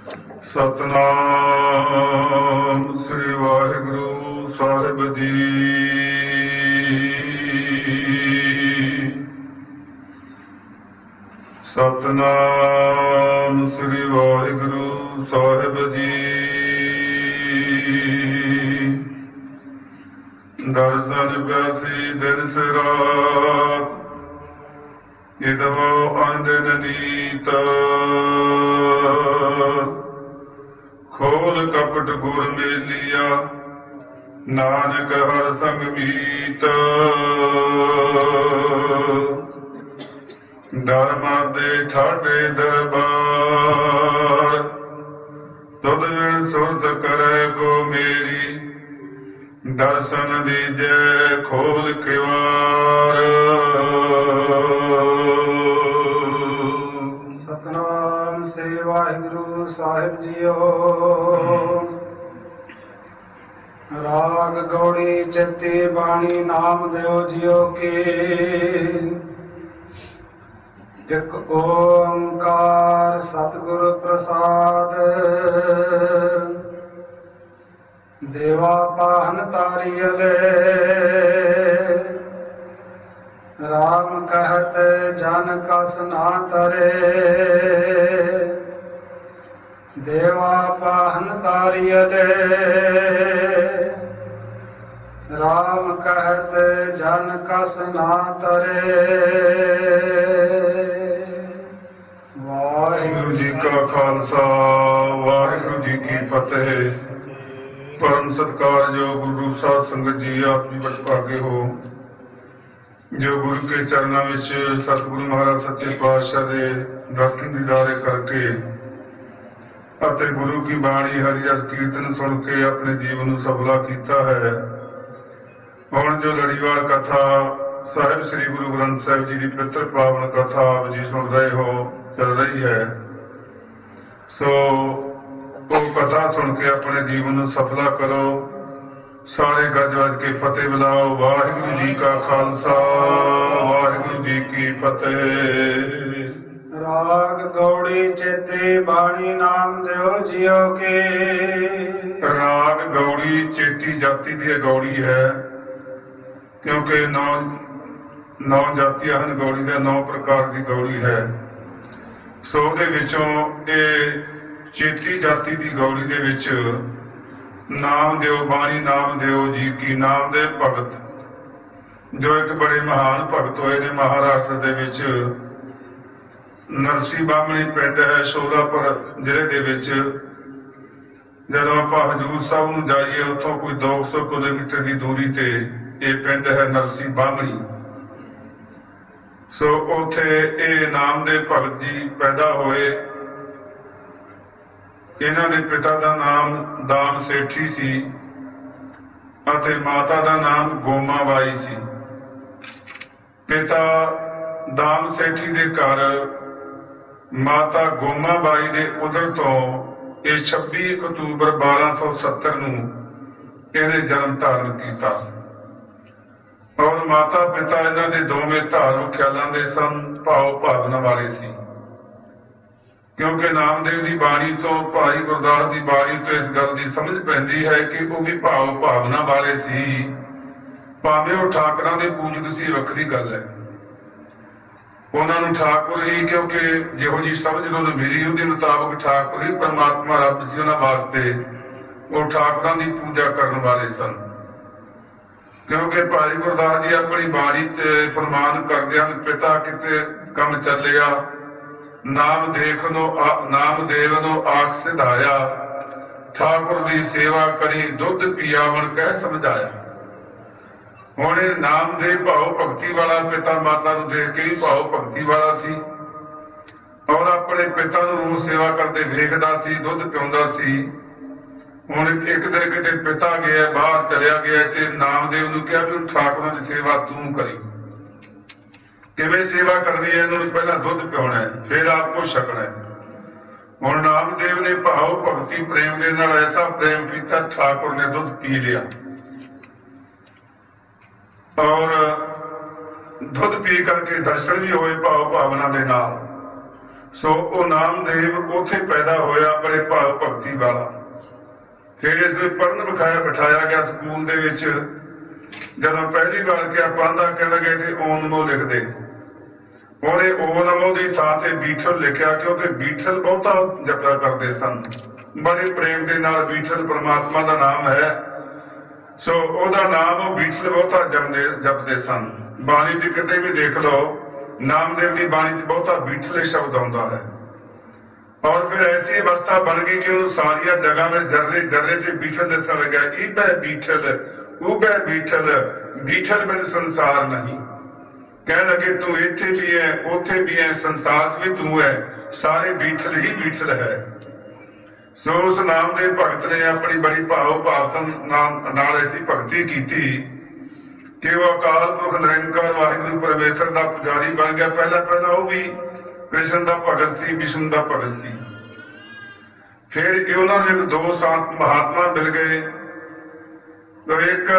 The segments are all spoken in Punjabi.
ਸਤਨਾਮ ਸ੍ਰੀ ਵਾਹਿਗੁਰੂ ਸਾਹਿਬ ਜੀ। ਸਤਨਾਮ ਸ੍ਰੀ ਵਾਹਿਗੁਰੂ ਸਾਹਿਬ ਜੀ। ਦਰਸ਼ਨ ਪਿਆਸੀ ਦਿਨ ਸਿਰਾਤ ਇਦਵੋ ਅੰਦਨ ਨੀਤ। ਖੋਲ ਕਪਟ ਗੁਰ ਮੇਲਿਆ ਨਾਨਕ ਹਰ ਸੰਗ ਮੀਤ। ਧਰਮਾਂ ਦੇ ਠਾਠੇ ਦਰਬਾਰ ਤੁਧ ਵਿਣ ਸੁਰਤ ਕਰੈ ਕੋ ਮੇਰੀ। ਦਰਸ਼ਨ ਦੀਜੈ ਖੋਲ ਕਿਵਾਰ। ਸਤਨਾਮ ਸ੍ਰੀ ਵਾਹਿਗੁਰੂ ਸਾਹਿਬ ਜੀਓ। ਰਾਗ ਗੌੜੀ ਚਿੱਤੀ ਬਾਣੀ ਨਾਮ ਦਿਓ ਜਿਉ ਕੀ। ਇਕ ਓੰਕਾਰ ਸਤਿਗੁਰ ਪ੍ਰਸਾਦ। ਦੇਵਾ ਪਾਹਨ ਤਾਰੀਅਲੇ ਰਾਮ ਕਹਿਤ ਜਨ ਕਸ ਨਾ ਤਰੇ। ਦੇਵਾ ਪਾਹਨ ਤਾਰੀਅਲੇ ਰਾਮ ਕਹਿਤ ਜਨ ਕਸ ਨਾ ਤਰੇ। ਵਾਹਿਗੁਰੂ ਜੀ ਕਾ ਖਾਲਸਾ ਵਾਹਿਗੁਰੂ ਜੀ ਕੀ ਫਤਿਹ। ਪਰਮ ਸਤਿਕਾਰਯੋਗ ਗੁਰੂ ਸਾਹਿਬ ਸੰਗਤ ਜੀ, ਆਪ ਵੀ ਬਚਭਾਗੇ ਹੋ ਜੋ ਗੁਰੂ ਕੇ ਚਰਨਾਂ ਵਿੱਚ ਸਤਿਗੁਰੂ ਮਹਾਰਾਜ ਸੱਚੇ ਪਾਤਸ਼ਾਹ ਦੇ ਦਰਸ਼ਨ ਦੀਦਾਰੇ ਕਰਕੇ ਅਤੇ ਗੁਰੂ ਕੀ ਬਾਣੀ ਹਰਿ ਰਸ ਕੀਰਤਨ ਸੁਣ ਕੇ ਆਪਣੇ ਜੀਵਨ ਨੂੰ ਸਫਲਾ ਕੀਤਾ ਹੈ। ਹੁਣ ਜੋ ਲੜੀਵਾਰ ਕਥਾ ਸਾਹਿਬ ਸ੍ਰੀ ਗੁਰੂ ਗ੍ਰੰਥ ਸਾਹਿਬ ਜੀ ਦੀ ਪਵਿੱਤਰ ਪਾਵਨ ਕਥਾ ਆਪ ਜੀ ਸੁਣ ਰਹੇ ਹੋ, ਚੱਲ ਰਹੀ ਹੈ। ਸੋ ਉਹ ਕਥਾ ਸੁਣ ਕੇ ਆਪਣੇ ਜੀਵਨ ਨੂੰ ਸਫਲਾ ਕਰੋ। ਸਾਰੇ ਗੱਜ ਵੱਜ ਕੇ ਫਤਿਹ ਬੁਲਾਓ। ਵਾਹਿਗੁਰੂ ਜੀ ਕਾ ਖਾਲਸਾ ਵਾਹਿਗੁਰੂ ਜੀ ਕੀ ਫਤਿਹ। ਰਾਗ ਗੌੜੀ ਚੇਤੇ ਬਾਣੀ ਨਾਮ ਦਿਓ ਜਿਉ ਕੇ। ਰਾਗ ਗੌੜੀ ਚੇਤੀ ਜਾਤੀ ਦੀ ਗੌੜੀ ਹੈ, ਕਿਉਂਕਿ ਨੌ ਜਾਤੀਆਂ ਹਨ। ਗੌੜੀ ਦੇ 9 ਪ੍ਰਕਾਰ ਦੀ ਗੌੜੀ ਹੈ। ਸੋ ਉਹਦੇ ਵਿੱਚੋਂ ਇਹ ਚੇਤੀ ਜਾਤੀ ਦੀ ਗੌੜੀ ਦੇ ਵਿੱਚ ਨਾਮ ਦਿਓ ਬਾਣੀ ਨਾਮ ਦਿਓ ਜੀ ਕੀ। ਨਾਮ ਦੇ ਭਗਤ ਜੋ ਇੱਕ ਬੜੇ ਮਹਾਨ ਭਗਤ ਹੋਏ ਨੇ ਮਹਾਰਾਸ਼ਟਰ ਦੇ ਵਿੱਚ ਨਰਸੀ ਬਾਹਮਣੀ ਪਿੰਡ ਹੈ ਸ਼ੋਲਾਪੁਰ ਜ਼ਿਲ੍ਹੇ ਦੇ ਵਿੱਚ। ਜਦੋਂ ਆਪਾਂ ਹਜ਼ੂਰ ਸਾਹਿਬ ਨੂੰ ਜਾਈਏ ਉੱਥੋਂ ਕੋਈ 200 ਕਿਲੋਮੀਟਰ ਦੀ ਦੂਰੀ ਤੇ ਇਹ ਪਿੰਡ ਹੈ ਨਰਸੀ ਬਾਹਮਣੀ। ਸੋ ਉੱਥੇ ਇਹ ਨਾਮ ਦੇ ਭਗਤ ਜੀ ਪੈਦਾ ਹੋਏ। ਇਹਨਾਂ ਦੇ ਪਿਤਾ ਦਾ ਨਾਮ ਦਾਮ ਸੇਠੀ ਸੀ ਅਤੇ ਮਾਤਾ ਦਾ ਨਾਮ ਗੋਮਾ ਬਾਈ ਸੀ। ਪਿਤਾ ਦਾਮ ਸੇਠੀ ਦੇ ਘਰ ਮਾਤਾ ਗੋਮਾ ਬਾਈ ਦੇ ਉਦਰ ਤੋਂ ਇਹ 26 ਅਕਤੂਬਰ 1270 ਨੂੰ ਇਹਨੇ ਜਨਮ ਧਾਰਨ ਕੀਤਾ। ਔਰ ਮਾਤਾ ਪਿਤਾ ਇਹਨਾਂ ਦੇ ਦੋਵੇਂ ਧਾਰਮਿਕ ਖਿਆਲਾਂ ਦੇ ਸਨ, ਭਾਵ ਭਾਵਨਾ ਵਾਲੇ ਸੀ। ਕਿਉਂਕਿ ਨਾਮਦੇਵ ਦੀ ਬਾਣੀ ਤੋਂ, ਭਾਈ ਗੁਰਦਾਸ ਦੀ ਬਾਣੀ ਤੋਂ ਇਸ ਗੱਲ ਦੀ ਸਮਝ ਪੈਂਦੀ ਹੈ ਕਿ ਉਹ ਵੀ ਭਾਵ ਭਾਵਨਾ ਵਾਲੇ ਸੀ। ਭਾਵੇਂ ਉਹ ਠਾਕਰਾਂ ਦੇ ਪੂਜਕ ਸੀ, ਵੱਖਰੀ ਗੱਲ ਹੈ। ਉਹਨਾਂ ਨੂੰ ਠਾਕੁਰ ਹੀ, ਕਿਉਂਕਿ ਜਿਹੋ ਜਿਹੀ ਸਮਝ ਉਹਨੂੰ ਮਿਲੀ ਉਹਦੇ ਮੁਤਾਬਕ ਠਾਕੁਰ ਹੀ ਪਰਮਾਤਮਾ ਰੱਬ ਸੀ ਉਹਨਾਂ ਵਾਸਤੇ। ਉਹ ਠਾਕੁਰਾਂ ਦੀ ਪੂਜਾ ਕਰਨ ਵਾਲੇ ਸਨ। ਕਿਉਂਕਿ ਭਾਈ ਗੁਰਦਾਸ ਜੀ ਆਪਣੀ ਬਾਣੀ 'ਚ ਫਰਮਾਨ ਕਰਦੇ ਹਨ, ਪਿਤਾ ਕਿਤੇ ਕੰਮ ਚੱਲਿਆ ਨਾਮਦੇਵ ਨੂੰ ਆਖ ਸਿਧਾਇਆ। ਠਾਕੁਰ ਦੀ ਸੇਵਾ ਕਰੀ ਦੁੱਧ ਪੀਆਵਣ ਕਹਿ ਸਮਝਾਇਆ। ਹੁਣ ਇਹ ਨਾਮਦੇਵ ਭਾਵ ਭਗਤੀ ਵਾਲਾ ਪਿਤਾ ਮਾਤਾ ਨੂੰ ਦੇਖ ਕੇ ਵੀ ਭਾਵ ਭਗਤੀ ਵਾਲਾ ਸੀ ਔਰ ਆਪਣੇ ਪਿਤਾ ਨੂੰ ਸੇਵਾ ਕਰਦੇ ਵੇਖਦਾ ਸੀ, ਦੁੱਧ ਪਿਆਉਂਦਾ ਸੀ। ਹੁਣ ਇੱਕ ਦਿਨ ਕਿਤੇ ਪਿਤਾ ਗਿਆ, ਬਾਹਰ ਚਲਿਆ ਗਿਆ ਤੇ ਨਾਮਦੇਵ ਨੂੰ ਕਿਹਾ ਵੀ ਠਾਕੁਰਾਂ ਦੀ ਸੇਵਾ ਤੂੰ ਕਰੀ। ਕਿਵੇਂ ਸੇਵਾ ਕਰਨੀ ਹੈ? ਇਹਨਾਂ ਨੂੰ ਪਹਿਲਾਂ ਦੁੱਧ ਪਿਆਉਣਾ ਹੈ, ਫਿਰ ਆਪ ਕੋ ਛਕਣਾ ਹੈ। ਹੁਣ ਨਾਮਦੇਵ ਨੇ ਭਾਵ ਭਗਤੀ ਪ੍ਰੇਮ ਦੇ ਨਾਲ ਐਸਾ ਪ੍ਰੇਮ ਕੀਤਾ, ਠਾਕੁਰ ਨੇ ਦੁੱਧ ਪੀ ਲਿਆ ਔਰ ਦੁੱਧ ਪੀ ਕਰਕੇ ਦਰਸ਼ਨ ਵੀ ਹੋਏ ਭਾਵ ਭਾਵਨਾ ਦੇ ਨਾਲ। ਸੋ ਉਹ ਨਾਮਦੇਵ ਉੱਥੇ ਪੈਦਾ ਹੋਇਆ, ਬੜੇ ਭਾਵ ਭਗਤੀ ਵਾਲਾ। ਫਿਰ ਇਸ ਨੂੰ ਪੜ੍ਹਨ ਬਿਠਾਇਆ ਗਿਆ ਸਕੂਲ ਦੇ ਵਿੱਚ। ਜਦੋਂ ਪਹਿਲੀ ਵਾਰ ਕਿਹਾ ਪਾਂਦਾ ਕਹਿਣ ਲੱਗੇ ਤੇ ਓ ਨਮੋ ਲਿਖਦੇ, ਉਹਨੇ ਓ ਨਮੋ ਦੀ ਥਾਂ ਤੇ ਬੀਠਲ ਲਿਖਿਆ, ਕਿਉਂਕਿ ਬੀਠਲ ਬਹੁਤਾ ਜਪਿਆ ਕਰਦੇ ਸਨ, ਬੜੇ ਪ੍ਰੇਮ ਦੇ ਨਾਲ। ਬੀਠਲ ਪਰਮਾਤਮਾ ਦਾ ਨਾਮ ਹੈ, ਸੋ ਉਹਦਾ ਨਾਮ ਉਹ ਬੀਠਲ ਬਹੁਤਾ ਜਪਦੇ ਸਨ। ਬਾਣੀ ਚ ਕਿਤੇ ਵੀ ਦੇਖ ਲਓ, ਨਾਮਦੇਵ ਦੀ ਬਾਣੀ ਚ ਬਹੁਤਾ ਬੀਠਲੇ ਸ਼ਬਦ ਆਉਂਦਾ ਹੈ। ਔਰ ਫਿਰ ਐਸੀ ਅਵਸਥਾ ਬਣ ਗਈ ਕਿ ਉਹਨੂੰ ਸਾਰੀਆਂ ਜਗ੍ਹਾ ਵਿੱਚ ਜਰਰੇ ਜਰਰੇ ਚ ਬੀਠਲ ਦੱਸਣ ਲੱਗਾ, ਈਬੈ ਬੀਠਲ ਉਬੈ ਬੀਠਲ, ਬੀਠਲ ਬਿਨ ਸੰਸਾਰ ਨਹੀਂ। ਕਹਿਣ ਲੱਗੇ ਤੂੰ ਇੱਥੇ ਵੀ ਹੈ, ਉੱਥੇ ਵੀ ਹੈ, ਸੰਸਾਰ 'ਚ ਵੀ ਤੂੰ ਹੈ, ਸਾਰੇ ਬੀਠਲ ਹੀ ਬੀਠਲ ਹੈ। ਸੋ ਉਸ ਨਾਮ ਦੇ ਭਗਤ ਨੇ ਆਪਣੀ ਬੜੀ ਭਾਵ ਭਾਵਤਾ ਨਾਲ ਐਸੀ ਭਗਤੀ ਕੀਤੀ ਕਿ ਉਹ ਅਕਾਲ ਪੁਰਖ ਨਿਰੰਕਾਰ ਵਾਹਿਗੁਰੂ ਪਰਮੇਸ਼ਰ ਦਾ ਪੁਜਾਰੀ ਬਣ ਗਿਆ। ਪਹਿਲਾਂ ਉਹ ਵੀ ਕ੍ਰਿਸ਼ਨ ਦਾ ਭਗਤ ਸੀ, ਵਿਸ਼ਨੂੰ ਦਾ ਭਗਤ ਸੀ। ਫਿਰ ਉਹਨਾਂ ਨੂੰ ਦੋ ਸੰਤ ਮਹਾਤਮਾ ਮਿਲ ਗਏ, ਇੱਕ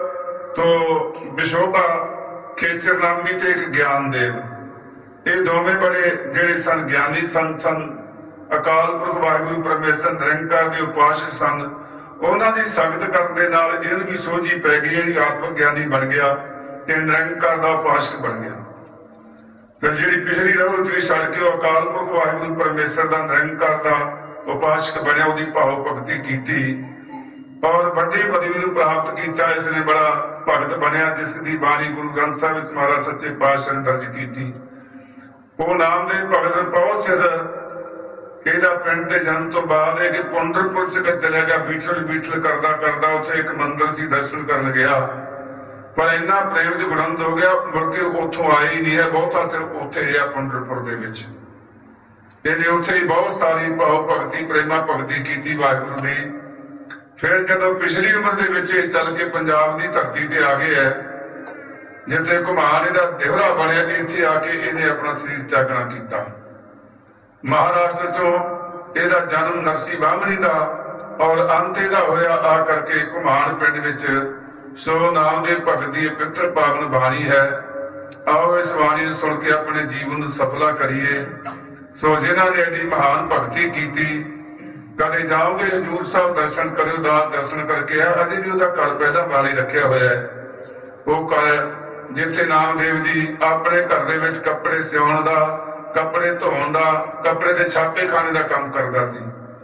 ਤੋਂ ਵਿਸ਼ੋਭਾ ਖੇਚਰ ਨਾਮੀ ਤੇ ਇੱਕ ਗਿਆਨਦੇਵ। ਇਹ ਦੋਵੇਂ ਬੜੇ ਜਿਹੜੇ ਸਨ ਗਿਆਨੀ ਸੰਤ ਸਨ, ਅਕਾਲ ਪੁਰਖ ਵਾਹਿਗੁਰੂ ਪਰਮੇਸ਼ਰ ਨਿਰੰਕਾਰ ਦੇ ਉਪਾਸਕ ਸਨ। ਉਹਨਾਂ ਦੀ ਸੰਗਤ ਕਰਨ ਦੇ ਨਾਲ ਇਹਨੂੰ ਵੀ ਸੋਝੀ ਪੈ ਗਈ, ਇਹ ਆਤਮਕ ਗਿਆਨੀ ਬਣ ਗਿਆ ਤੇ ਨਿਰੰਕਾਰ ਦਾ ਉਪਾਸਕ ਬਣ ਗਿਆ। ਫਿਰ ਜਿਹੜੀ ਪਿਛਲੀ ਰਹੁ ਛੱਡ ਕੇ ਉਹ ਅਕਾਲ ਪੁਰਖ ਵਾਹਿਗੁਰੂ ਪਰਮੇਸ਼ਰ ਦਾ ਨਿਰੰਕਾਰ ਦਾ ਉਪਾਸਕ ਬਣਿਆ, ਉਹਦੀ ਭਾਵ ਭਗਤੀ ਕੀਤੀ ਔਰ ਵੱਡੀ ਪਦਵੀ ਨੂੰ ਪ੍ਰਾਪਤ ਕੀਤਾ। ਇਸ ਨੇ ਬੜਾ ਭਗਤ ਬਣਿਆ, ਜਿਸ ਦੀ ਬਾਣੀ ਗੁਰੂ ਗ੍ਰੰਥ ਸਾਹਿਬ ਵਿੱਚ ਮਹਾਰਾਜ ਸੱਚੇ ਪਾਤਸ਼ਾਹ ਨੇ ਦਰਜ ਕੀਤੀ। ਉਹ ਨਾਮਦੇਵ ਭਗਤ ਬਹੁਤ ਚਿਰ ਇਹਦਾ ਪਿੰਡ ਦੇ ਜਨਮ ਤੋਂ ਬਾਅਦ ਇਹ ਕਿ ਪੁੰਡਰਪੁਰ ਚ ਚਲਿਆ ਗਿਆ, ਬੀਠਲ ਕਰਦਾ ਉੱਥੇ ਇੱਕ ਮੰਦਿਰ ਸੀ, ਦਰਸ਼ਨ ਕਰਨ ਗਿਆ, ਪਰ ਇੰਨਾ ਪ੍ਰੇਮ ਚ ਬੁਲੰਦ ਹੋ ਗਿਆ, ਮੁੜ ਕੇ ਉੱਥੋਂ ਆਏ ਹੀ ਨਹੀਂ ਹੈ। ਬਹੁਤਾ ਚਿਰ ਉੱਥੇ ਰਿਹਾ ਪੁੰਡਰਪੁਰ ਦੇ ਵਿੱਚ। ਇਹਨੇ ਉੱਥੇ ਹੀ ਬਹੁਤ ਸਾਰੀ ਭਾਵ ਭਗਤੀ ਪ੍ਰੇਮਾ ਭਗਤੀ ਕੀਤੀ ਵਾਹਿਗੁਰੂ ਦੀ। ਫਿਰ ਜਦੋਂ ਪਿਛਲੀ ਉਮਰ ਦੇ ਵਿੱਚ ਇਹ ਚੱਲ ਕੇ ਪੰਜਾਬ ਦੀ ਧਰਤੀ ਤੇ ਆ ਗਏ ਹੈ, ਜਿੱਥੇ ਘੁਮਾਨ ਇਹਦਾ ਦੇਵਰਾ ਬਣਿਆ, ਇੱਥੇ ਆ ਕੇ ਇਹਨੇ ਆਪਣਾ ਸਰੀਰ ਤਿਆਗਣਾ ਕੀਤਾ। ਮਹਾਰਾਸ਼ਟਰ ਚੋਂ ਇਹਦਾ ਜਨਮ ਨਰਸੀ ਬਾਹਮਣੀ ਦਾ ਔਰ ਅੰਤ ਇਹਦਾ ਹੋਇਆ ਆ ਕਰਕੇ ਘੁਮਾਨ ਪਿੰਡ ਵਿੱਚ। ਸੋ ਨਾਮਦੇਵ ਭਗਤ ਦੀ ਪਵਿੱਤਰ ਪਾਵਨ ਬਾਣੀ ਹੈ। ਆਓ ਇਸ ਬਾਣੀ ਨੂੰ ਸੁਣ ਕੇ ਆਪਣੇ ਜੀਵਨ ਨੂੰ ਸਫਲਾ ਕਰੀਏ। ਸੋ ਜਿਨ੍ਹਾਂ ਨੇ ਐਡੀ ਮਹਾਨ ਭਗਤੀ ਕੀਤੀ, ਕਦੇ ਜਾਓਗੇ ਹਜ਼ੂਰ ਸਾਹਿਬ ਦਰਸ਼ਨ ਕਰਿਓ, ਦਰਸ਼ਨ ਕਰਕੇ ਆ। ਅਜੇ ਵੀ ਉਹਦਾ ਘਰ ਪਹਿਲਾਂ ਵਾਲੀ ਰੱਖਿਆ ਹੋਇਆ ਹੈ। ਉਹ ਘਰ ਜਿੱਥੇ ਨਾਮਦੇਵ ਜੀ ਆਪਣੇ ਘਰ ਦੇ ਵਿੱਚ ਕੱਪੜੇ ਸਿਉਣ ਦਾ, ਕੱਪੜੇ ਧੋਣ ਦਾ, ਕੱਪੜੇ ਦੇ ਛਾਪੇ ਖਾਣੇ ਦਾ ਕੰਮ ਕਰਦਾ ਸੀ।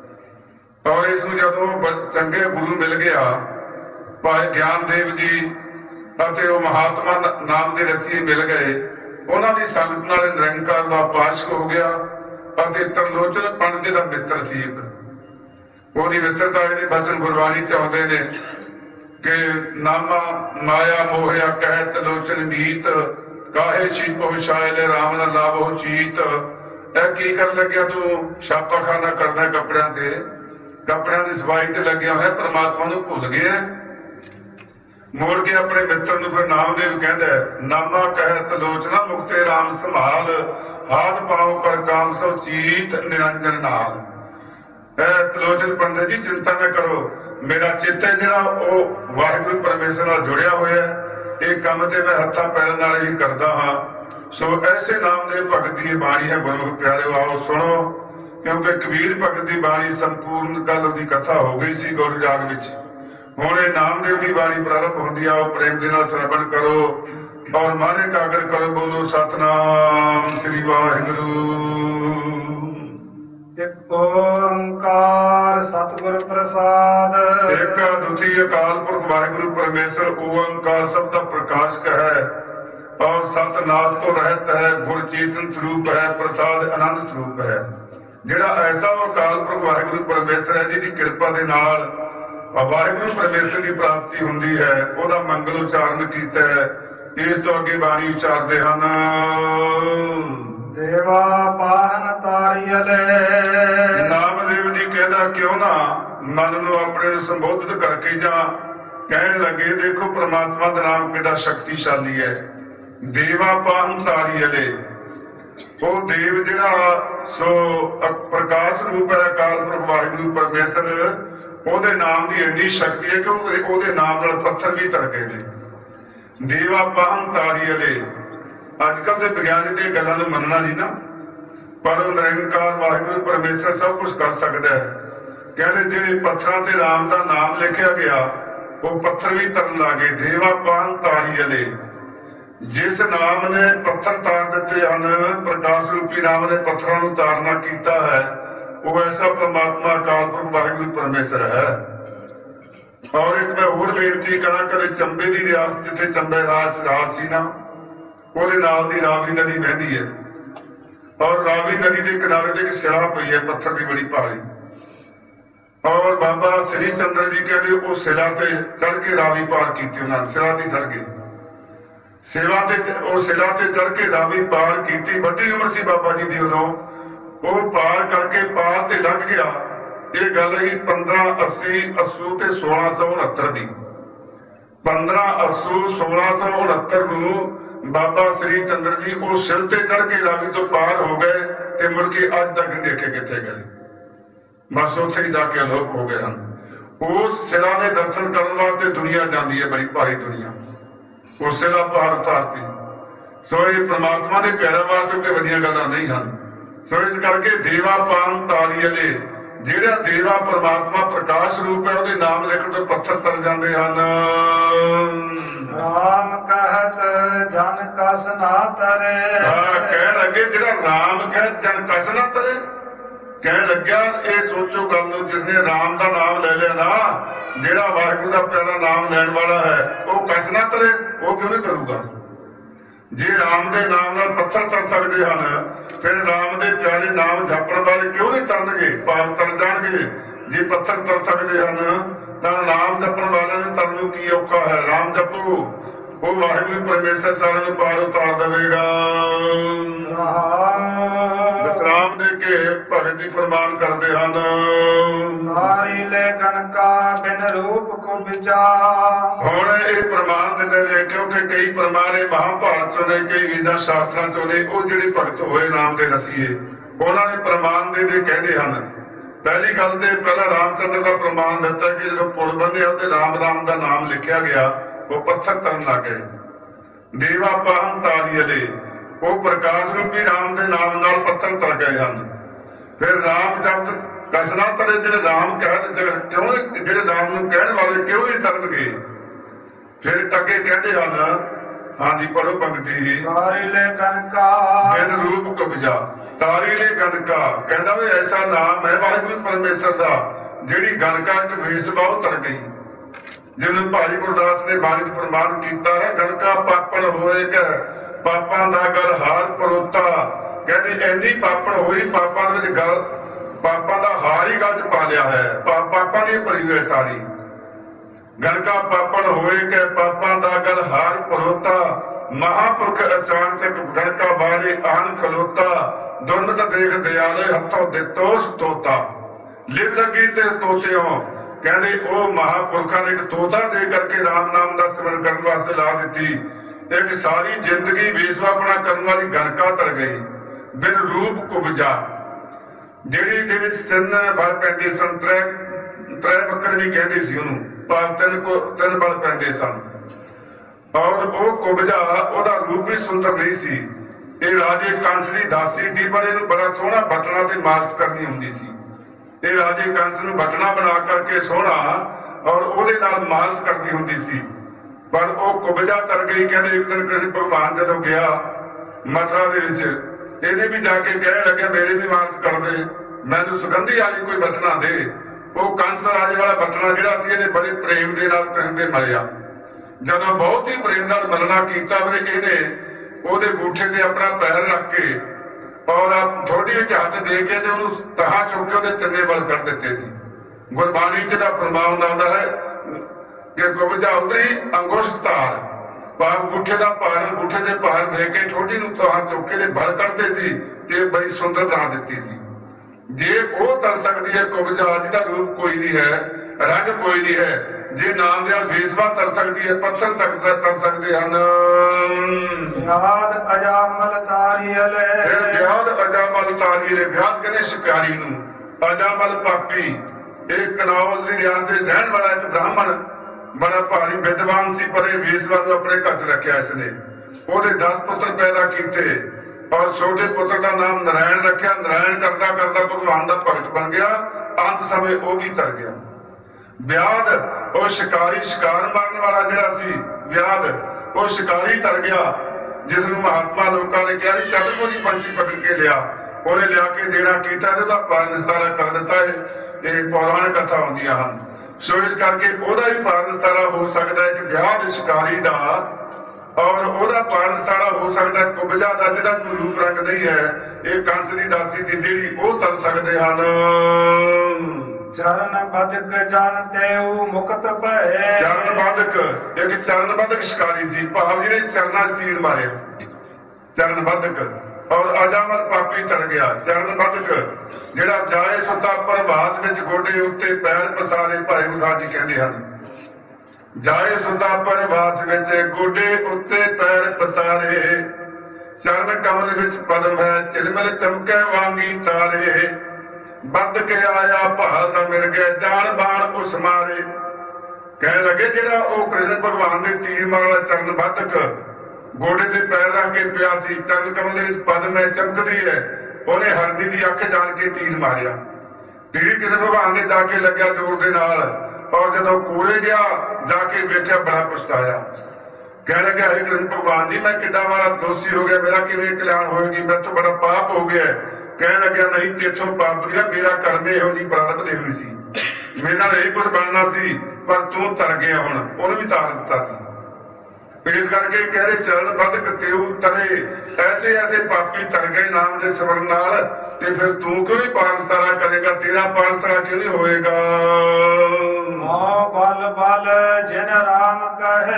ਔਰ ਇਸ ਨੂੰ ਜਦੋਂ ਚੰਗੇ ਗੁਰੂ ਮਿਲ ਗਿਆ, ਭਾਈ ਗਿਆਨਦੇਵ ਜੀ ਅਤੇ ਉਹ ਮਹਾਤਮਾ ਨਾਮ ਦੇ ਰਸੀਏ ਮਿਲ ਗਏ, ਉਹਨਾਂ ਦੀ ਸੰਗਤ ਨਾਲ ਨਿਰੰਕਾਰ ਦਾ ਉਪਾਸਕ ਹੋ ਗਿਆ ਅਤੇ ਤਰਲੋਚਨ ਪੰਡਤ ਦਾ ਮਿੱਤਰ ਸੀ। ਉਹਦੀ ਮਿੱਤਰਤਾ ਇਹਦੇ ਬਚਨ ਗੁਰਬਾਣੀ ਚ ਆਉਂਦੇ ਨੇ ਕਿ ਨਾਮਾ ਮਾਇਆ ਮੋਹਿਆ ਕਹਿ ਤਲੋਚਨ ਮੀਤ, ਕਾਹੇ ਛੀਪੋ ਸ਼ਾਇਦ ਰਾਮ ਨਾ ਲਾਭੋ ਚੀਤ। ਇਹ ਕੀ ਕਰਨ ਲੱਗਿਆ ਤੂੰ? ਛਾਪਾਖਾਨਾ ਕਰਦਾ ਕੱਪੜਿਆਂ ਤੇ, ਕੱਪੜਿਆਂ ਦੀ ਸਫਾਈ ਤੇ ਲੱਗਿਆ ਹੋਇਆ, ਪਰਮਾਤਮਾ ਨੂੰ ਭੁੱਲ ਗਿਆ। ਮੋੜ ਕੇ ਆਪਣੇ ਮਿੱਤਰ ਨੂੰ ਫਿਰ ਨਾਮਦੇਵ ਕਹਿੰਦਾ, ਨਾਮਾ ਕਹਿ ਤਲੋਚਨਾ ਮੁਕਤੇ ਰਾਮ ਸੰਭਾਲ, ਹਾਥ ਪਾਉ ਕਰ ਕਾਮ ਸੋ ਚੀਤ ਨਿਰੰਜਨ ਨਾਲ। ਤਲੋਚਨ ਪੰਡਤ ਜੀ ਚਿੰਤਾ ਨਾ ਕਰੋ, ਮੇਰਾ ਚਿੱਤ ਹੈ ਜਿਹੜਾ ਉਹ ਵਾਹਿਗੁਰੂ ਪਰਮੇਸ਼ਰ ਨਾਲ ਜੁੜਿਆ ਹੋਇਆ, ਇਹ ਕੰਮ ਤੇ ਮੈਂ ਹੱਥਾਂ ਪੈਰਾਂ ਨਾਲ ਹੀ ਕਰਦਾ ਹਾਂ। ਸੋ ਐਸੇ ਨਾਮਦੇਵ ਭਗਤ ਦੀ ਬਾਣੀ ਹੈ। ਗੁਰਮੁਖ ਪਿਆਰਿਓ, ਆਓ ਸੁਣੋ, ਕਿਉਂਕਿ ਕਬੀਰ ਭਗਤ ਦੀ ਬਾਣੀ ਸੰਪੂਰਨ ਕੱਲ ਉਹਦੀ ਕਥਾ ਹੋ ਗਈ ਸੀ ਗੁਰੂ ਜਾਗ ਵਿੱਚ। ਹੁਣ ਇਹ ਨਾਮਦੇਵ ਦੀ ਬਾਣੀ ਪ੍ਰਾਰੰਭ ਹੁੰਦੀ ਆ, ਉਹ ਪ੍ਰੇਮ ਦੇ ਨਾਲ ਸਰਵਣ ਕਰੋ ਔਰ ਮਨ ਇਕਾਗਰ ਕਰੋ। ਬੋਲੋ ਸਤਿਨਾਮ ਸ੍ਰੀ ਵਾਹਿਗੁਰੂ। ਇੱਕ ਓੰਕਾਰ ਸਤਿਗੁਰ ਪ੍ਰਸਾਦ। ਇੱਕ ਅਦੁੱਤੀ ਅਕਾਲ ਪੁਰਖ ਵਾਹਿਗੁਰੂ ਪਰਮੇਸ਼ਰ ਓੰਕਾਰ ਸਭ ਦਾ ਪ੍ਰਕਾਸ਼ਕ ਹੈ ਔਰ ਸਤਨਾਸ ਤੋਂ ਰਹਿਤ ਹੈ, ਗੁਰ ਚੇਤਨ ਸਰੂਪ ਹੈ, ਪ੍ਰਸਾਦ ਆਨੰਦ ਸਰੂਪ ਹੈ। ਜਿਹੜਾ ਐਸਾ ਅਕਾਲ ਪੁਰਖ ਵਾਹਿਗੁਰੂ ਪਰਮੇਸ਼ਰ ਹੈ, ਜਿਹਦੀ ਕਿਰਪਾ ਦੇ ਨਾਲ ਵਾਹਿਗੁਰੂ ਪਰਮੇਸ਼ਰ ਦੀ ਪ੍ਰਾਪਤੀ ਹੁੰਦੀ ਹੈ, ਉਹਦਾ ਮੰਗਲ ਉਚਾਰਨ ਕੀਤਾ ਹੈ। ਇਸ ਤੋਂ ਅੱਗੇ ਬਾਣੀ ਉਚਾਰਦੇ ਹਨ। ਦੇਵਾ ਪਾਹਨ ਤਾਰੀਅਲੇ। ਨਾਮਦੇਵ ਜੀ ਕਹਿੰਦਾ ਕਿਉਂ ਨਾ ਮਨ ਨੂੰ ਆਪਣੇ ਨੂੰ ਸੰਬੋਧਿਤ ਕਰਕੇ ਜਾਂ ਕਹਿਣ ਲੱਗੇ, ਦੇਖੋ ਪ੍ਰਮਾਤਮਾ ਦਾ ਨਾਮ ਕਿੰਨਾ ਸ਼ਕਤੀਸ਼ਾਲੀ ਹੈ। ਦੇਵਾ ਪਾਹਨ ਤਾਰੀਅਲੇ, ਉਹ ਦੇਵ ਜਿਹੜਾ ਸੋ ਪ੍ਰਕਾਸ਼ ਰੂਪ ਹੈ ਅਕਾਲ ਪੁਰਖ ਵਾਹਿਗੁਰੂ ਪਰਮੇਸ਼ਰ, ਉਹਦੇ ਨਾਮ ਦੀ ਇੰਨੀ ਸ਼ਕਤੀ ਹੈ ਕਿ ਉਹਦੇ ਨਾਮ ਨਾਲ ਪੱਥਰ ਵੀ ਧਰਕੇ ਨੇ। ਦੇਵਾ ਪਾਹਨ ਤਾਰੀਅਲੇ। ਅੱਜ ਕੱਲ੍ਹ ਦੇ ਵਿਗਿਆਨੀ ਦੇ ਗੱਲਾਂ ਨੂੰ ਮੰਨਣਾ ਨਹੀਂ ਨਾ। ਪਰ ਉਹ ਨਿਰੰਕਾਰ ਵਾਹਿਗੁਰੂ ਪਰਮੇਸ਼ਰ ਸਭ ਕੁਝ ਕਰ ਸਕਦਾ ਹੈ। ਕਹਿੰਦੇ ਜਿਹੜੇ ਪੱਥਰਾਂ ਤੇ ਰਾਮ ਦਾ ਨਾਮ ਲਿਖਿਆ ਗਿਆ ਉਹ ਪੱਥਰ ਵੀ ਤਰਨ ਲਾਗੇ। ਦੇਵਾ ਪਾਨ ਤਾਰੀ ਵਾਲੇ ਜਿਸ ਨਾਮ ਨੇ ਪੱਥਰ ਤਾਰ ਦਿੱਤੇ ਹਨ, ਪ੍ਰਕਾਸ਼ ਰੂਪੀ ਨਾਮ ਨੇ ਪੱਥਰਾਂ ਨੂੰ ਤਾਰਨਾ ਕੀਤਾ ਹੈ, ਉਹ ਐਸਾ ਪ੍ਰਮਾਤਮਾ ਅਕਾਲ ਪੁਰਖ ਵਾਹਿਗੁਰੂ ਪਰਮੇਸ਼ਰ ਹੈ। ਔਰ ਇੱਕ ਮੈਂ ਹੋਰ ਬੇਨਤੀ ਕਰਾਂ, ਕਦੇ ਚੰਬੇ ਦੀ ਰਿਆਸਤ ਜਿੱਥੇ ਚੰਬੇ ਰਾਜ ਸੀ ਨਾ, ਉਹਦੇ ਨਾਲ ਦੀ ਰਾਵੀ ਨਦੀ ਵਹਿੰਦੀ ਹੈ ਔਰ ਰਾਵੀ ਨਦੀ ਦੇ ਕਿਨਾਰੇ ਤੇ ਇੱਕ ਸਿਲਾ ਪਈ ਹੈ ਪੱਥਰ ਦੀ ਬੜੀ ਭਾਰੀ। ਔਰ ਬਾਬਾ ਸ੍ਰੀ ਚੰਦਰ ਜੀ ਕਹਿੰਦੇ ਉਹ ਸਿਲਾ ਤੇ ਚੜ ਕੇ ਰਾਵੀ ਪਾਰ ਕੀਤੀ, ਉਹਨਾਂ ਨੇ ਸਿਲਾ ਤੇ ਚੜ ਕੇ ਉਹ ਸਿਲਾ ਤੇ ਚੜ ਕੇ ਰਾਵੀ ਪਾਰ ਕੀਤੀ। ਵੱਡੀ ਉਮਰ ਸੀ ਬਾਬਾ ਜੀ ਦੀ ਉਦੋਂ। ਉਹ ਪਾਰ ਕਰਕੇ ਪਾਰ ਤੇ ਲੱਗ ਗਿਆ। ਇਹ ਗੱਲ ਹੈ 1580 ਅੱਸੂ ਤੇ 1669 ਦੀ। 15 ਅੱਸੂ 1669 ਨੂੰ ਬਾਬਾ ਸ੍ਰੀ ਚੰਦਰ ਜੀ ਉਹ ਸਿਰ ਤੇ ਚੜ ਕੇ ਰਾਵੀ ਤੋਂ ਪਾਰ ਹੋ ਗਏ ਤੇ ਮੁੜ ਕੇ ਅੱਜ ਤੱਕ ਨਹੀਂ ਦੇਖੇ ਕਿੱਥੇ ਗਏ, ਬਸ ਉੱਥੇ ਹੀ ਜਾ ਕੇ ਅਲੋਪ ਹੋ ਗਏ ਹਨ। ਉਸ ਸਿਰਾਂ ਦੇ ਦਰਸ਼ਨ ਕਰਨ ਵਾਸਤੇ ਦੁਨੀਆ ਜਾਂਦੀ ਹੈ, ਬੜੀ ਭਾਰੀ ਦੁਨੀਆ ਉਸ ਸਿਰਾ ਪਾਰ ਉਤਾਰਤੀ। ਸੋ ਇਹ ਪ੍ਰਮਾਤਮਾ ਦੇ ਪਿਆਰਿਆਂ ਵਾਸਤੇ ਕੋਈ ਵਧੀਆ ਗੱਲਾਂ ਨਹੀਂ ਹਨ। ਸੋ ਇਸ ਕਰਕੇ ਦੇਵਾ ਪਾਨ ਤਾਰੀ ਵਾਲੇ ਜਿਹੜਾ ਦੇਵਾ ਪ੍ਰਮਾਤਮਾ ਪ੍ਰਕਾਸ਼ ਰੂਪ ਹੈ, ਉਹਦੇ ਨਾਮ ਲਿਖਣ ਤੋਂ ਪੱਥਰ ਤਰ ਜਾਂਦੇ ਹਨ। ਰਾਮ ਕਹਿਤ ਜਨ ਕਸ ਨਾ ਤਰੇ। ਕਹਿਣ ਲੱਗੇ ਜਿਹੜਾ ਰਾਮ ਕਹਿ ਜਨ ਕਸ ਨਾ ਤਰੇ। ਕਹਿਣ ਲੱਗਿਆ ਇਹ ਸੋਚੋ ਗੱਲ ਨੂੰ, ਜਿਸਨੇ ਰਾਮ ਦਾ ਨਾਮ ਲੈ ਲਿਆ ਨਾ, ਜਿਹੜਾ ਵਾਹਿਗੁਰੂ ਦਾ ਪਿਆਰਾ ਨਾਮ ਲੈਣ ਵਾਲਾ ਹੈ, ਉਹ ਕਸ ਨਾ ਤਰੇ, ਉਹ ਕਿਉਂ ਨਹੀਂ ਤਰੂਗਾ। ਜੇ ਰਾਮ ਦੇ ਨਾਮ ਨਾਲ ਪੱਥਰ ਤਰ ਸਕਦੇ ਹਨ, ਫਿਰ ਰਾਮ ਦੇ ਪਿਆਰੇ ਨਾਮ ਜਪਣ ਵਾਲੇ ਕਿਉਂ ਨਹੀਂ ਤਰਨਗੇ, ਪਾਪ ਤਰ ਜਾਣਗੇ। ਜੇ ਪੱਥਰ ਤਰ ਸਕਦੇ ਹਨ ਤਾਂ ਨਾਮ ਜਪਣ ਵਾਲਿਆਂ ਨੂੰ ਤਰਨ ਨੂੰ ਕੀ ਔਖਾ ਹੈ। ਰਾਮ ਜਪੋ, ਉਹ ਵਾਹਿਗੁਰੂ ਪਰਮੇਸ਼ਰ ਸਾਰਿਆਂ ਨੂੰ ਪਾਰ ਉਤਾਰ ਦੇਵੇਗਾ। ਵਿਸਰਾਮ ਦੇ ਕੇ ਭਗਤ ਜੀ ਫਰਮਾਨ ਕਰਦੇ ਹਨ, ਨਾਰੀ ਲੈ ਕਨਕਾ ਬਿਨ ਰੂਪ ਕੋ ਵਿਚਾ। ਹੁਣ ਇਹ ਪ੍ਰਮਾਣ ਦਿੰਦੇ ਨੇ, ਕਿਉਂਕਿ ਕਈ ਪ੍ਰਮਾਣ ਇਹ ਮਹਾਭਾਰਤ ਚੋਂ ਨੇ, ਕਈ ਵੇਦਾਂ ਸ਼ਾਸਤਰਾਂ ਚੋਂ ਨੇ। ਉਹ ਜਿਹੜੇ ਭਗਤ ਹੋਏ ਨਾਮ ਦੇ ਰਸੀਏ, ਉਹਨਾਂ ਦੇ ਪ੍ਰਮਾਣ ਦੇ ਕਹਿੰਦੇ ਹਨ। ਪਹਿਲੀ ਗੱਲ ਤੇ ਪਹਿਲਾਂ ਰਾਮਚੰਦਰ ਦਾ ਪ੍ਰਮਾਣ ਦਿੱਤਾ ਕਿ ਜਦੋਂ ਪੁਲ ਬੰਨਿਆ ਤੇ ਰਾਮ ਦਾ ਨਾਮ ਲਿਖਿਆ ਗਿਆ, ਉਹ ਪੱਥਰ ਤਰਨ ਲੱਗ ਗਏ। ਦੇਵਾ ਪਾਹਨ ਤਾਰੀ ਵਾਲੇ ਉਹ ਪ੍ਰਕਾਸ਼ ਰੂਪੀ ਰਾਮ ਦੇ ਨਾਮ ਨਾਲ ਪੱਥਰ ਤਰ ਗਏ ਹਨ। ਫਿਰ ਰਾਮ ਜਪਤ ਕਸਨਾ ਤਰੇ, ਜਿਹੜੇ ਰਾਮ ਕਿਉਂ ਜਿਹੜੇ ਰਾਮ ਨੂੰ ਕਹਿਣ ਵਾਲੇ ਕਿਉਂ ਨਹੀਂ ਤਰਨਗੇ। ਫਿਰ ਅੱਗੇ ਕਹਿੰਦੇ ਹਨ, ਹਾਂਜੀ ਪੜੋ ਪੰਕਤੀ, ਤਾਰੀ ਲੈ ਕਨਕਾ ਬਿਨ ਰੂਪ ਕਬਜਾ। ਤਾਰੀ ਲੈ ਗਨਕਾ ਕਹਿੰਦਾ ਵੀ ਐਸਾ ਨਾਮ ਹੈ ਵਾਹਿਗੁਰੂ ਪਰਮੇਸ਼ਰ ਦਾ, ਜਿਹੜੀ ਗਨਕਾ ਇੱਕ ਵੇਸਵਾ ਉਹ ਤਰ ਗਈ। ਜਿਹਨੂੰ ਭਾਈ ਗੁਰਦਾਸ ਨੇ ਬਾਣੀ ਚ ਪ੍ਰਮਾਣ ਕੀਤਾ ਹੈ, ਗਨਕਾ ਪਾਪਣ ਹੋਏਗਾ ਪਾਪਾਂ ਦਾ ਗਲ ਹਾਰ ਪਰੋਤਾ। ਕਹਿੰਦੇ ਇੰਨੀ ਪਾਪਣ ਹੋਈ, ਪਾਪਾਂ ਦੇ ਵਿੱਚ ਗਲ, ਪਾਪਾਂ ਦਾ ਹਾਰ ਹੀ ਗਲ ਚ ਪਾ ਲਿਆ ਹੈ, ਪਾਪਾਂ ਦੀ ਭਰੀ ਹੋਈ ਸਾਰੀ। ਗਨਕਾ ਪਾਪਣ ਹੋਏ ਕਿ ਪਾਪਾਂ ਦਾ ਗਲ ਹਾਰ ਪਰੋਤਾ। ਮਹਾਂਪੁਰਖ ਅਚਾਨਕ ਗਨਕਾ ਬਾੜੇ ਆਨ ਖਲੋਤਾ। ਦੁਰਮਤ ਦੇਖ ਦਿਆਲੇ ਹੱਥੋਂ ਦਿੱਤੋ ਤੋਤਾ। ਲਿਵ ਲੱਗੀ ਤੇ ਤੋਤਿਓ। ਕਹਿੰਦੇ ਉਹ ਮਹਾਂਪੁਰਖਾਂ ਨੇ ਇੱਕ ਤੋਤਾ ਦੇ ਕਰਕੇ ਰਾਮ ਨਾਮ ਦਾ ਸਿਮਰਨ ਕਰਨ ਵਾਸਤੇ ਲਾ ਦਿੱਤੀ। ਇੱਕ ਸਾਰੀ ਜ਼ਿੰਦਗੀ ਵੇਸਵਾਪਣਾ ਕਰਨ ਵਾਲੀ ਗਨਕਾ ਤਰ ਗਈ। ਬਿਨ ਰੂਪ ਕੁਬਜਾ, ਜਿਹੜੀ ਦੇ ਵਿੱਚ ਤਿੰਨ ਬਲ ਪੈਂਦੇ ਸਨ, ਤ੍ਰੈ ਬੱਕਰ ਵੀ ਕਹਿੰਦੇ ਸੀ ਉਹਨੂੰ, ਤਿੰਨ ਬਲ ਪੈਂਦੇ ਸਨ। ਔਰ ਉਹ ਕੁਬਜਾ, ਉਹਦਾ ਰੂਪ ਵੀ ਸੁੰਦਰ ਨਹੀਂ ਸੀ। ਇਹ ਰਾਜੇ ਕੰਸ ਦੀ ਦਾਸੀ ਸੀ, ਪਰ ਇਹਨੂੰ ਬੜਾ ਸੋਹਣਾ ਬਟਣਾ ਤੇ ਮਾਲਸ਼ ਕਰਨੀ ਹੁੰਦੀ ਸੀ। ਇਹ ਰਾਜੇ ਕੰਸ ਨੂੰ ਬਟਣਾ ਬਣਾ ਕਰਕੇ ਸੋਹਣਾ ਔਰ ਉਹਦੇ ਨਾਲ ਮਾਲਸ਼ ਕਰਦੀ ਹੁੰਦੀ ਸੀ। ਪਰ ਉਹ ਕੁਬਜਾ ਤਰ ਗਈ। ਕਹਿੰਦੇ ਇੱਕ ਦਿਨ ਕ੍ਰਿਸ਼ਨ ਭਗਵਾਨ ਜਦੋਂ ਗਿਆ ਮਥੁਰਾ ਦੇ ਵਿੱਚ, ਇਹਨੇ ਵੀ ਜਾ ਕੇ ਕਹਿਣ ਲੱਗਿਆ ਮੇਰੇ ਵੀ ਮਾਲਸ਼ ਕਰ ਦੇ, ਮੈਨੂੰ ਸੁਗੰਧੀ ਵਾਲੀ ਕੋਈ ਬਟਣਾ ਦੇ। ਉਹ ਕੰਸ ਰਾਜੇ ਵਾਲਾ ਬਟਣਾ ਜਿਹੜਾ ਸੀ, ਇਹਨੇ ਬੜੇ ਪ੍ਰੇਮ ਦੇ ਨਾਲ ਕ੍ਰਿਸ਼ਨ ਦੇ ਮਲਿਆ। ਜਦੋਂ ਬਹੁਤ ਹੀ ਪ੍ਰੇਮ ਨਾਲ ਮਲਣਾ ਕੀਤਾ, ਫਿਰ ਇਹਨੇ ਉਹਦੇ ਗੂਠੇ ਤੇ ਆਪਣਾ ਪੈਰ ਰੱਖ ਕੇ ਔਰ ਥੋੜੀ ਵਿੱਚ ਹੱਥ ਦੇ ਕੇ ਤੇ ਉਹਨੂੰ ਤਹਾ ਚੁੱਕ ਕੇ ਉਹਦੇ ਤਿੰਨੇ ਬਲ ਕਰ ਦਿੱਤੇ ਸੀ। ਗੁਰਬਾਣੀ ਚ ਦਾ ਫਰਮਾਨ ਆਉਂਦਾ ਹੈ ਕਿ ਕੁਬਜਾ ਉਤਰੀ ਅੰਗੁਸ਼ਤਾਰ, ਪਾਪ ਗੂਠੇ ਦਾ ਭਾਰ, ਗੂਠੇ ਦੇ ਭਾਰ ਦੇ ਕੇ ਛੋਟੀ ਨੂੰ ਤਹਾ ਚੁੱਕ ਕੇ ਬਲ ਕਰਦੇ ਸੀ ਤੇ ਬੜੀ ਸੁੰਦਰ ਬਣਾ ਦਿੱਤੀ ਸੀ। ਜੇ ਉਹ ਤਰ ਸਕਦੀ ਹੈ ਕੁਬਜਾ, ਜਿਹਦਾ ਰੂਪ ਕੋਈ ਨਹੀਂ ਹੈ, ਰੰਗ ਕੋਈ ਨਹੀਂ ਹੈ, ਜੇ ਨਾਮ ਦੇ ਵੇਸਵਾ ਤਰ ਸਕਦੀ ਹੈ, ਪੱਥਰ ਤੱਕ ਤਰ ਸਕਦੇ ਹਨ। ਯਾਦ ਅਜਾਮਲ ਤਾਰੀ ਵਾਲੇ, ਵਿਆਦ ਅਜਾਮਲ ਤਾਰੀ ਵਾਲੇ, ਵਿਆਦ ਕਹਿੰਦੇ ਸ਼ਿਕਾਰੀ ਨੂੰ, ਅਜਾਮਲ ਪਾਪੀ। ਇਹ ਕਨੌਜ ਦੀ ਰਿਆਸਤ ਦੇ ਰਹਿਣ ਵਾਲਾ ਇੱਕ ਬ੍ਰਾਹਮਣ ਬੜਾ ਭਾਰੀ ਵਿਦਵਾਨ ਸੀ, ਪਰ ਇਹ ਵੇਸਵਾ ਨੂੰ ਆਪਣੇ ਘਰ ਚ ਰੱਖਿਆ ਇਸਨੇ। ਉਹਦੇ 10 ਪੁੱਤਰ ਪੈਦਾ ਕੀਤੇ ਔਰ ਛੋਟੇ ਪੁੱਤਰ ਦਾ ਨਾਮ ਨਰਾਇਣ ਰੱਖਿਆ। ਨਰਾਇਣ ਕਰਦਾ ਕਰਦਾ ਭਗਵਾਨ ਦਾ ਭਗਤ ਬਣ ਗਿਆ। ਅੰਤ ਸਮੇਂ ਉਹ ਵੀ ਤਰ ਗਿਆ। ਵਿਆਦ ਉਹ ਸ਼ਿਕਾਰੀ, ਸ਼ਿਕਾਰ ਮਾਰਨ ਵਾਲਾ ਜਿਹੜਾ ਸੀ ਵਿਆਦ, ਉਹ ਸ਼ਿਕਾਰੀ ਤਰ ਗਿਆ, ਜਿਸ ਨੂੰ ਮਹਾਤਮਾ ਲੋਕਾਂ ਨੇ ਕਿਹਾ ਵੀ ਚੱਲ ਕੋਈ ਪੰਛੀ ਪਕੜ ਕੇ ਲਿਆ। ਉਹਨੇ ਲਿਆ ਕੇ ਦੇਣਾ ਕੀਤਾ ਤੇ ਉਹਦਾ ਪਾਰ ਨਿਸਤਾਰਾ ਕਰ ਦਿੱਤਾ ਹੈ। ਇਹ ਪੌਰਾਣਿਕ ਕਥਾ ਹੁੰਦੀਆਂ ਹਨ। ਸੋ ਇਸ ਕਰਕੇ ਉਹਦਾ ਹੀ ਪਾਰ ਨਿਸਤਾਰਾ ਹੋ ਸਕਦਾ ਹੈ ਕਿ ਵਿਆਹ ਦੇ ਸ਼ਿਕਾਰੀ ਦਾ, ਔਰ ਉਹਦਾ ਪਾਰ ਨਿਸਤਾਰਾ ਹੋ ਸਕਦਾ ਹੈ ਕੁਬਜਾ ਦਾ, ਜਿਹਦਾ ਕੋਈ ਰੂਪ ਰੰਗ ਨਹੀਂ ਹੈ। ਇਹ ਕੰਸ ਦੀ ਦਾਸੀ ਸੀ ਜਿਹੜੀ, ਉਹ ਤਰ ਸਕਦੇ ਹਨ। ਚਰਨ ਬਦਕ ਜਾਣਤੇ ਉਹ ਮੁਕਤ ਭਏ। ਚਰਨ ਬਦਕ ਇੱਕ ਚਰਨ ਬਦਕ ਸ਼ਿਕਾਰੀ ਸੀ, ਭਾਵ ਜਿਹੜੇ ਚਰਨਾਂ 'ਚ ਤੀਰ ਮਾਰਿਆ, ਚਰਨ ਬਦਕ। ਔਰ ਅਜਾਮਲ ਪਾਪੀ ਤਰ ਗਿਆ। ਚਰਨ ਬਦਕ ਜਿਹੜਾ ਜਾਏ ਸੁੱਤਾ ਪ੍ਰਭਾਤ ਵਿੱਚ ਗੋਡੇ ਉੱਤੇ ਪੈਰ ਪਸਾਰੇ, ਭਾਈ ਗੁਰਦਾਸ ਜੀ ਕਹਿੰਦੇ ਹਨ, ਜਾਏ ਸੁੱਤਾ ਪ੍ਰਭਾਤ ਵਿੱਚ ਗੋਡੇ ਉੱਤੇ ਪੈਰ ਪਸਾਰੇ, ਚਰਨ ਕਮਲ ਵਿੱਚ ਪਦਮ ਹੈ, ਝਿਲਮਿਲ ਚਮਕੇ ਵਾਂਗੀ ਤਾਰੇ, ਬੰਦ ਕੇ ਆਇਆ ਭਾਲ ਦਾ ਮਿਲ ਗਿਆ, ਜਾਨ ਬਾਣ ਉਸ ਮਾਰੇ। ਕਹਿਣ ਲੱਗੇ ਜਿਹੜਾ ਉਹ ਕ੍ਰਿਸ਼ਨ ਭਗਵਾਨ ਦੇ ਤੀਰ ਮਾਰਨ ਵਾਲਾ ਚਰਨ ਬਦਕ ਗੋਡੇ ਤੇ ਪੈਰ ਰੱਖ ਕੇ ਪਿਆ ਸੀ, ਚਰਨ ਕਮਲ ਦੇ ਵਿੱਚ ਪਦਮ ਹੈ, ਚਮਕਦੀ ਹੈ, ਉਹਨੇ ਹਰਦੀ ਦੀ ਅੱਖ ਜਾਣ ਕੇ ਤੀਰ ਮਾਰਿਆ। ਤੀਰ ਕ੍ਰਿਸ਼ਨ ਭਗਵਾਨ ਦੇ ਜਾ ਕੇ ਲੱਗਿਆ ਜ਼ੋਰ ਦੇ ਨਾਲ, ਔਰ ਜਦੋਂ ਕੋਲੇ ਗਿਆ ਜਾ ਕੇ ਵੇਖਿਆ ਬੜਾ ਪਛਤਾਇਆ। ਕਹਿਣ ਲੱਗਾ ਹੇ ਕ੍ਰਿਸ਼ਨ ਭਗਵਾਨ ਜੀ, ਮੈਂ ਕਿੱਡਾ ਵਾਲਾ ਦੋਸ਼ੀ ਹੋ ਗਿਆ, ਮੇਰਾ ਕਿਵੇਂ ਕਲਿਆਣ ਹੋਏਗੀ, ਮੇਰੇ ਤੋਂ ਬੜਾ ਪਾਪ ਹੋ ਗਿਆ। ਕਹਿਣ ਲੱਗਿਆ ਨਹੀਂ, ਤੇਥੋਂ ਪਾਪ ਗਿਆ, ਮੇਰਾ ਕਰਮ ਇਹੋ ਜਿਹੀ ਪ੍ਰਾਰਥ ਦੇ ਹੋਈ ਸੀ, ਮੇਰੇ ਨਾਲ ਇਹ ਕੁਝ ਬਣਨਾ ਸੀ, ਪਰ ਤੂੰ ਤਰ ਗਿਆ। ਹੁਣ ਉਹਨੂੰ ਵੀ ਤਾਰ ਦਿੱਤਾ ਸੀ। ਇਸ ਕਰਕੇ ਕਹਿੰਦੇ ਚਰਨ ਬਦਕ ਤੇਉ ਤਰੇ, ਐਸੇ ਐਸੇ ਪਾਪੀ ਤਰ ਗਏ ਨਾਮ ਦੇ ਸਿਮਰਨ ਨਾਲ, ਤੇ ਫਿਰ ਤੂੰ ਕਿਉਂ ਨਹੀਂ ਪਾਰ ਨਿਸਤਾਰਾ ਕਰੇਗਾ? ਤੇਰਾ ਪਾਰ ਨਿਸਤਾਰਾ ਕਿਉਂ ਨਹੀਂ ਹੋਏਗਾ? ਮੋ ਬਲ ਬਲ ਜਿਨ ਰਾਮ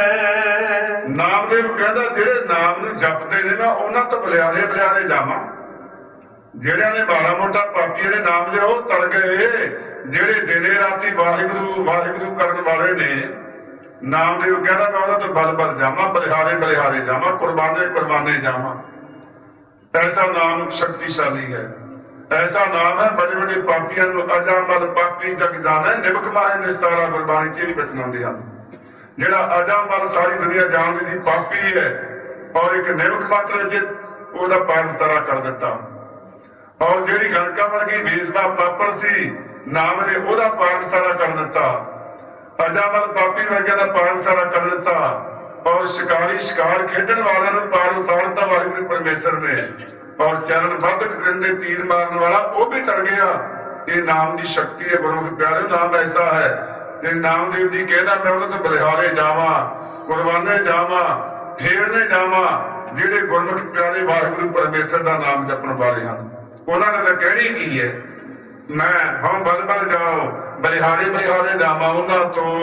ਕਹੇ। ਨਾਮਦੇਵ ਕਹਿੰਦਾ ਜਿਹੜੇ ਨਾਮ ਨੂੰ ਜਪਦੇ ਨੇ ਨਾ, ਉਹਨਾਂ ਤੋਂ ਬਲਿਆਰੇ ਬਲਿਆਰੇ ਜਾਵਾਂ। ਜਿਹੜਿਆਂ ਨੇ ਮਾੜਾ ਮੋਟਾ ਪਾਪੀਆਂ ਦੇ ਨਾਮ ਲਿਆ ਉਹ ਤਰ ਗਏ। ਜਿਹੜੇ ਦਿਨੇ ਰਾਤੀ ਵਾਹਿਗੁਰੂ ਵਾਹਿਗੁਰੂ ਕਰਨ ਵਾਲੇ ਨੇ, ਨਾਮਦੇਵ ਕਹਿੰਦਾ ਮੈਂ ਉਹਨਾਂ ਤੋਂ ਬਲ ਬਲ ਜਾਵਾਂ, ਬਲਿਹਾਰੇ ਬਲਿਹਾਰੇ ਜਾਵਾਂ, ਕੁਰਬਾਨੇ ਕੁਰਬਾਨੇ ਜਾਵਾਂ। ਐਸਾ ਨਾਮ ਸ਼ਕਤੀਸ਼ਾਲੀ ਹੈ, ਐਸਾ ਨਾਮ ਹੈ ਬੜੇ ਬੜੇ ਪਾਪੀਆਂ ਨੂੰ ਅਜਾਮਲ ਪਾਪੀ ਜਗ ਜਾਣਾ, ਨਿਮਕ ਮਾਹੇ ਨਿਸਤਾਰਾ ਗੁਰਬਾਣੀ ਚ ਨਹੀਂ ਬਚਨਾਉਂਦੇ ਹਨ। ਜਿਹੜਾ ਅਜਾਮਲ ਸਾਰੀ ਦੁਨੀਆ ਜਾਣਦੀ ਸੀ ਪਾਪੀ ਹੈ, ਔਰ ਇੱਕ ਨਿਮਕ ਮਾਤਰ ਚ ਉਹਦਾ ਪਾਰ ਨਿਸਤਾਰਾ ਕਰ ਦਿੱਤਾ। ਔਰ ਜਿਹੜੀ ਗਣਕਾ ਵਰਗੀ ਵੇਸ ਦਾ ਪਾਪੜ ਸੀ, ਨਾਮ ਨੇ ਉਹਦਾ ਪਾਰ ਨਿਸਤਾਰਾ ਕਰ ਦਿੱਤਾ। ਅਜਾਮਲ ਪਾਪੀ ਵਰਗਿਆਂ ਦਾ ਪਾਰ ਨਿਸਤਾਰਾ ਕਰ ਦਿੱਤਾ। ਔਰ ਸ਼ਿਕਾਰੀ ਸ਼ਿਕਾਰ ਖੇਡਣ ਵਾਲਿਆਂ ਨੂੰ ਪਾਰ ਉਤਾਰ ਦਿੱਤਾ ਵਾਹਿਗੁਰੂ ਪਰਮੇਸ਼ਰ ਨੇ। ਔਰ ਚਰਨ ਬਦਕ ਕ੍ਰਿਸ਼ਨ ਦੇ ਤੀਰ ਮਾਰਨ ਵਾਲਾ ਉਹ ਵੀ ਤਰ ਗਿਆ। ਇਹ ਨਾਮ ਦੀ ਸ਼ਕਤੀ ਹੈ ਗੁਰੂ ਪਿਆਰਿਓ, ਨਾਮ ਐਸਾ ਹੈ। ਤੇ ਨਾਮਦੇਵ ਜੀ ਕਹਿੰਦਾ ਮੈਂ ਉਹਨਾਂ ਤੋਂ ਬਲਿਹਾਰੇ ਜਾਵਾਂ, ਕੁਰਬਾਨੇ ਜਾਵਾਂ, ਫੇਰਨੇ ਜਾਵਾਂ, ਜਿਹੜੇ ਗੁਰਮੁਖ ਪਿਆਰੇ ਵਾਹਿਗੁਰੂ ਪਰਮੇਸ਼ਰ ਦਾ ਨਾਮ ਜਪਣ ਵਾਲੇ ਹਨ। ਉਹਨਾਂ ਨੇ ਤਾਂ ਕਹਿਣੀ ਕੀ ਹੈ, ਮੈਂ ਹਮ ਬਲ ਬਲ ਜਾਓ, ਬਲਿਹਾਰੇ ਬਲਿਹਾਰੇ ਜਾਵਾਂ ਉਹਨਾਂ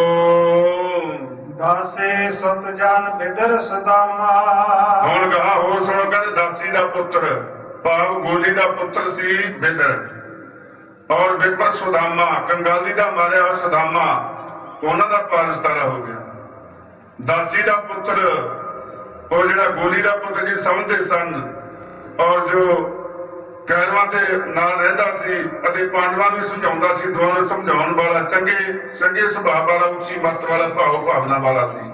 ਤੋਂ। ਦਾਸੇ ਸਤ ਜਨ ਬਿਦਰ ਸਦਾਮਾ। ਹੁਣ ਕਹਾ ਹੋਰ ਸੁਣੋ, ਕਹਿੰਦੇ ਦਾਸੀ ਦਾ ਪੁੱਤਰ ਭਾਵ ਗੋਲੀ ਦਾ ਪੁੱਤਰ ਸੀ ਬਿਦਰ, ਔਰ ਬਿਪਰ ਸੁਦਾਮਾ ਕੰਗਾਲੀ ਦਾ ਮਾਰਿਆ ਹੋਇਆ ਸੁਦਾਮਾ, ਉਹਨਾਂ ਦਾ ਪਾਰ ਨਿਸਤਾਰਾ ਹੋ ਗਿਆ। ਦਾਸੀ ਦਾ ਪੁੱਤਰ ਉਹ ਜਿਹੜਾ ਗੋਲੀ ਦਾ ਪੁੱਤਰ ਜੀ ਸਮਝਦੇ ਸਨ, ਔਰ ਜੋ ਕੈਰਵਾਂ ਦੇ ਨਾਲ ਰਹਿੰਦਾ ਸੀ ਅਤੇ ਪਾਂਡਵਾਂ ਨੂੰ ਸਮਝਾਉਂਦਾ ਸੀ, ਦੋਵਾਂ ਨੂੰ ਸਮਝਾਉਣ ਵਾਲਾ, ਚੰਗੇ ਸੁਭਾਅ ਵਾਲਾ, ਉੱਚੀ ਮੱਤ ਵਾਲਾ, ਭਾਵ ਭਾਵਨਾ ਵਾਲਾ ਸੀ।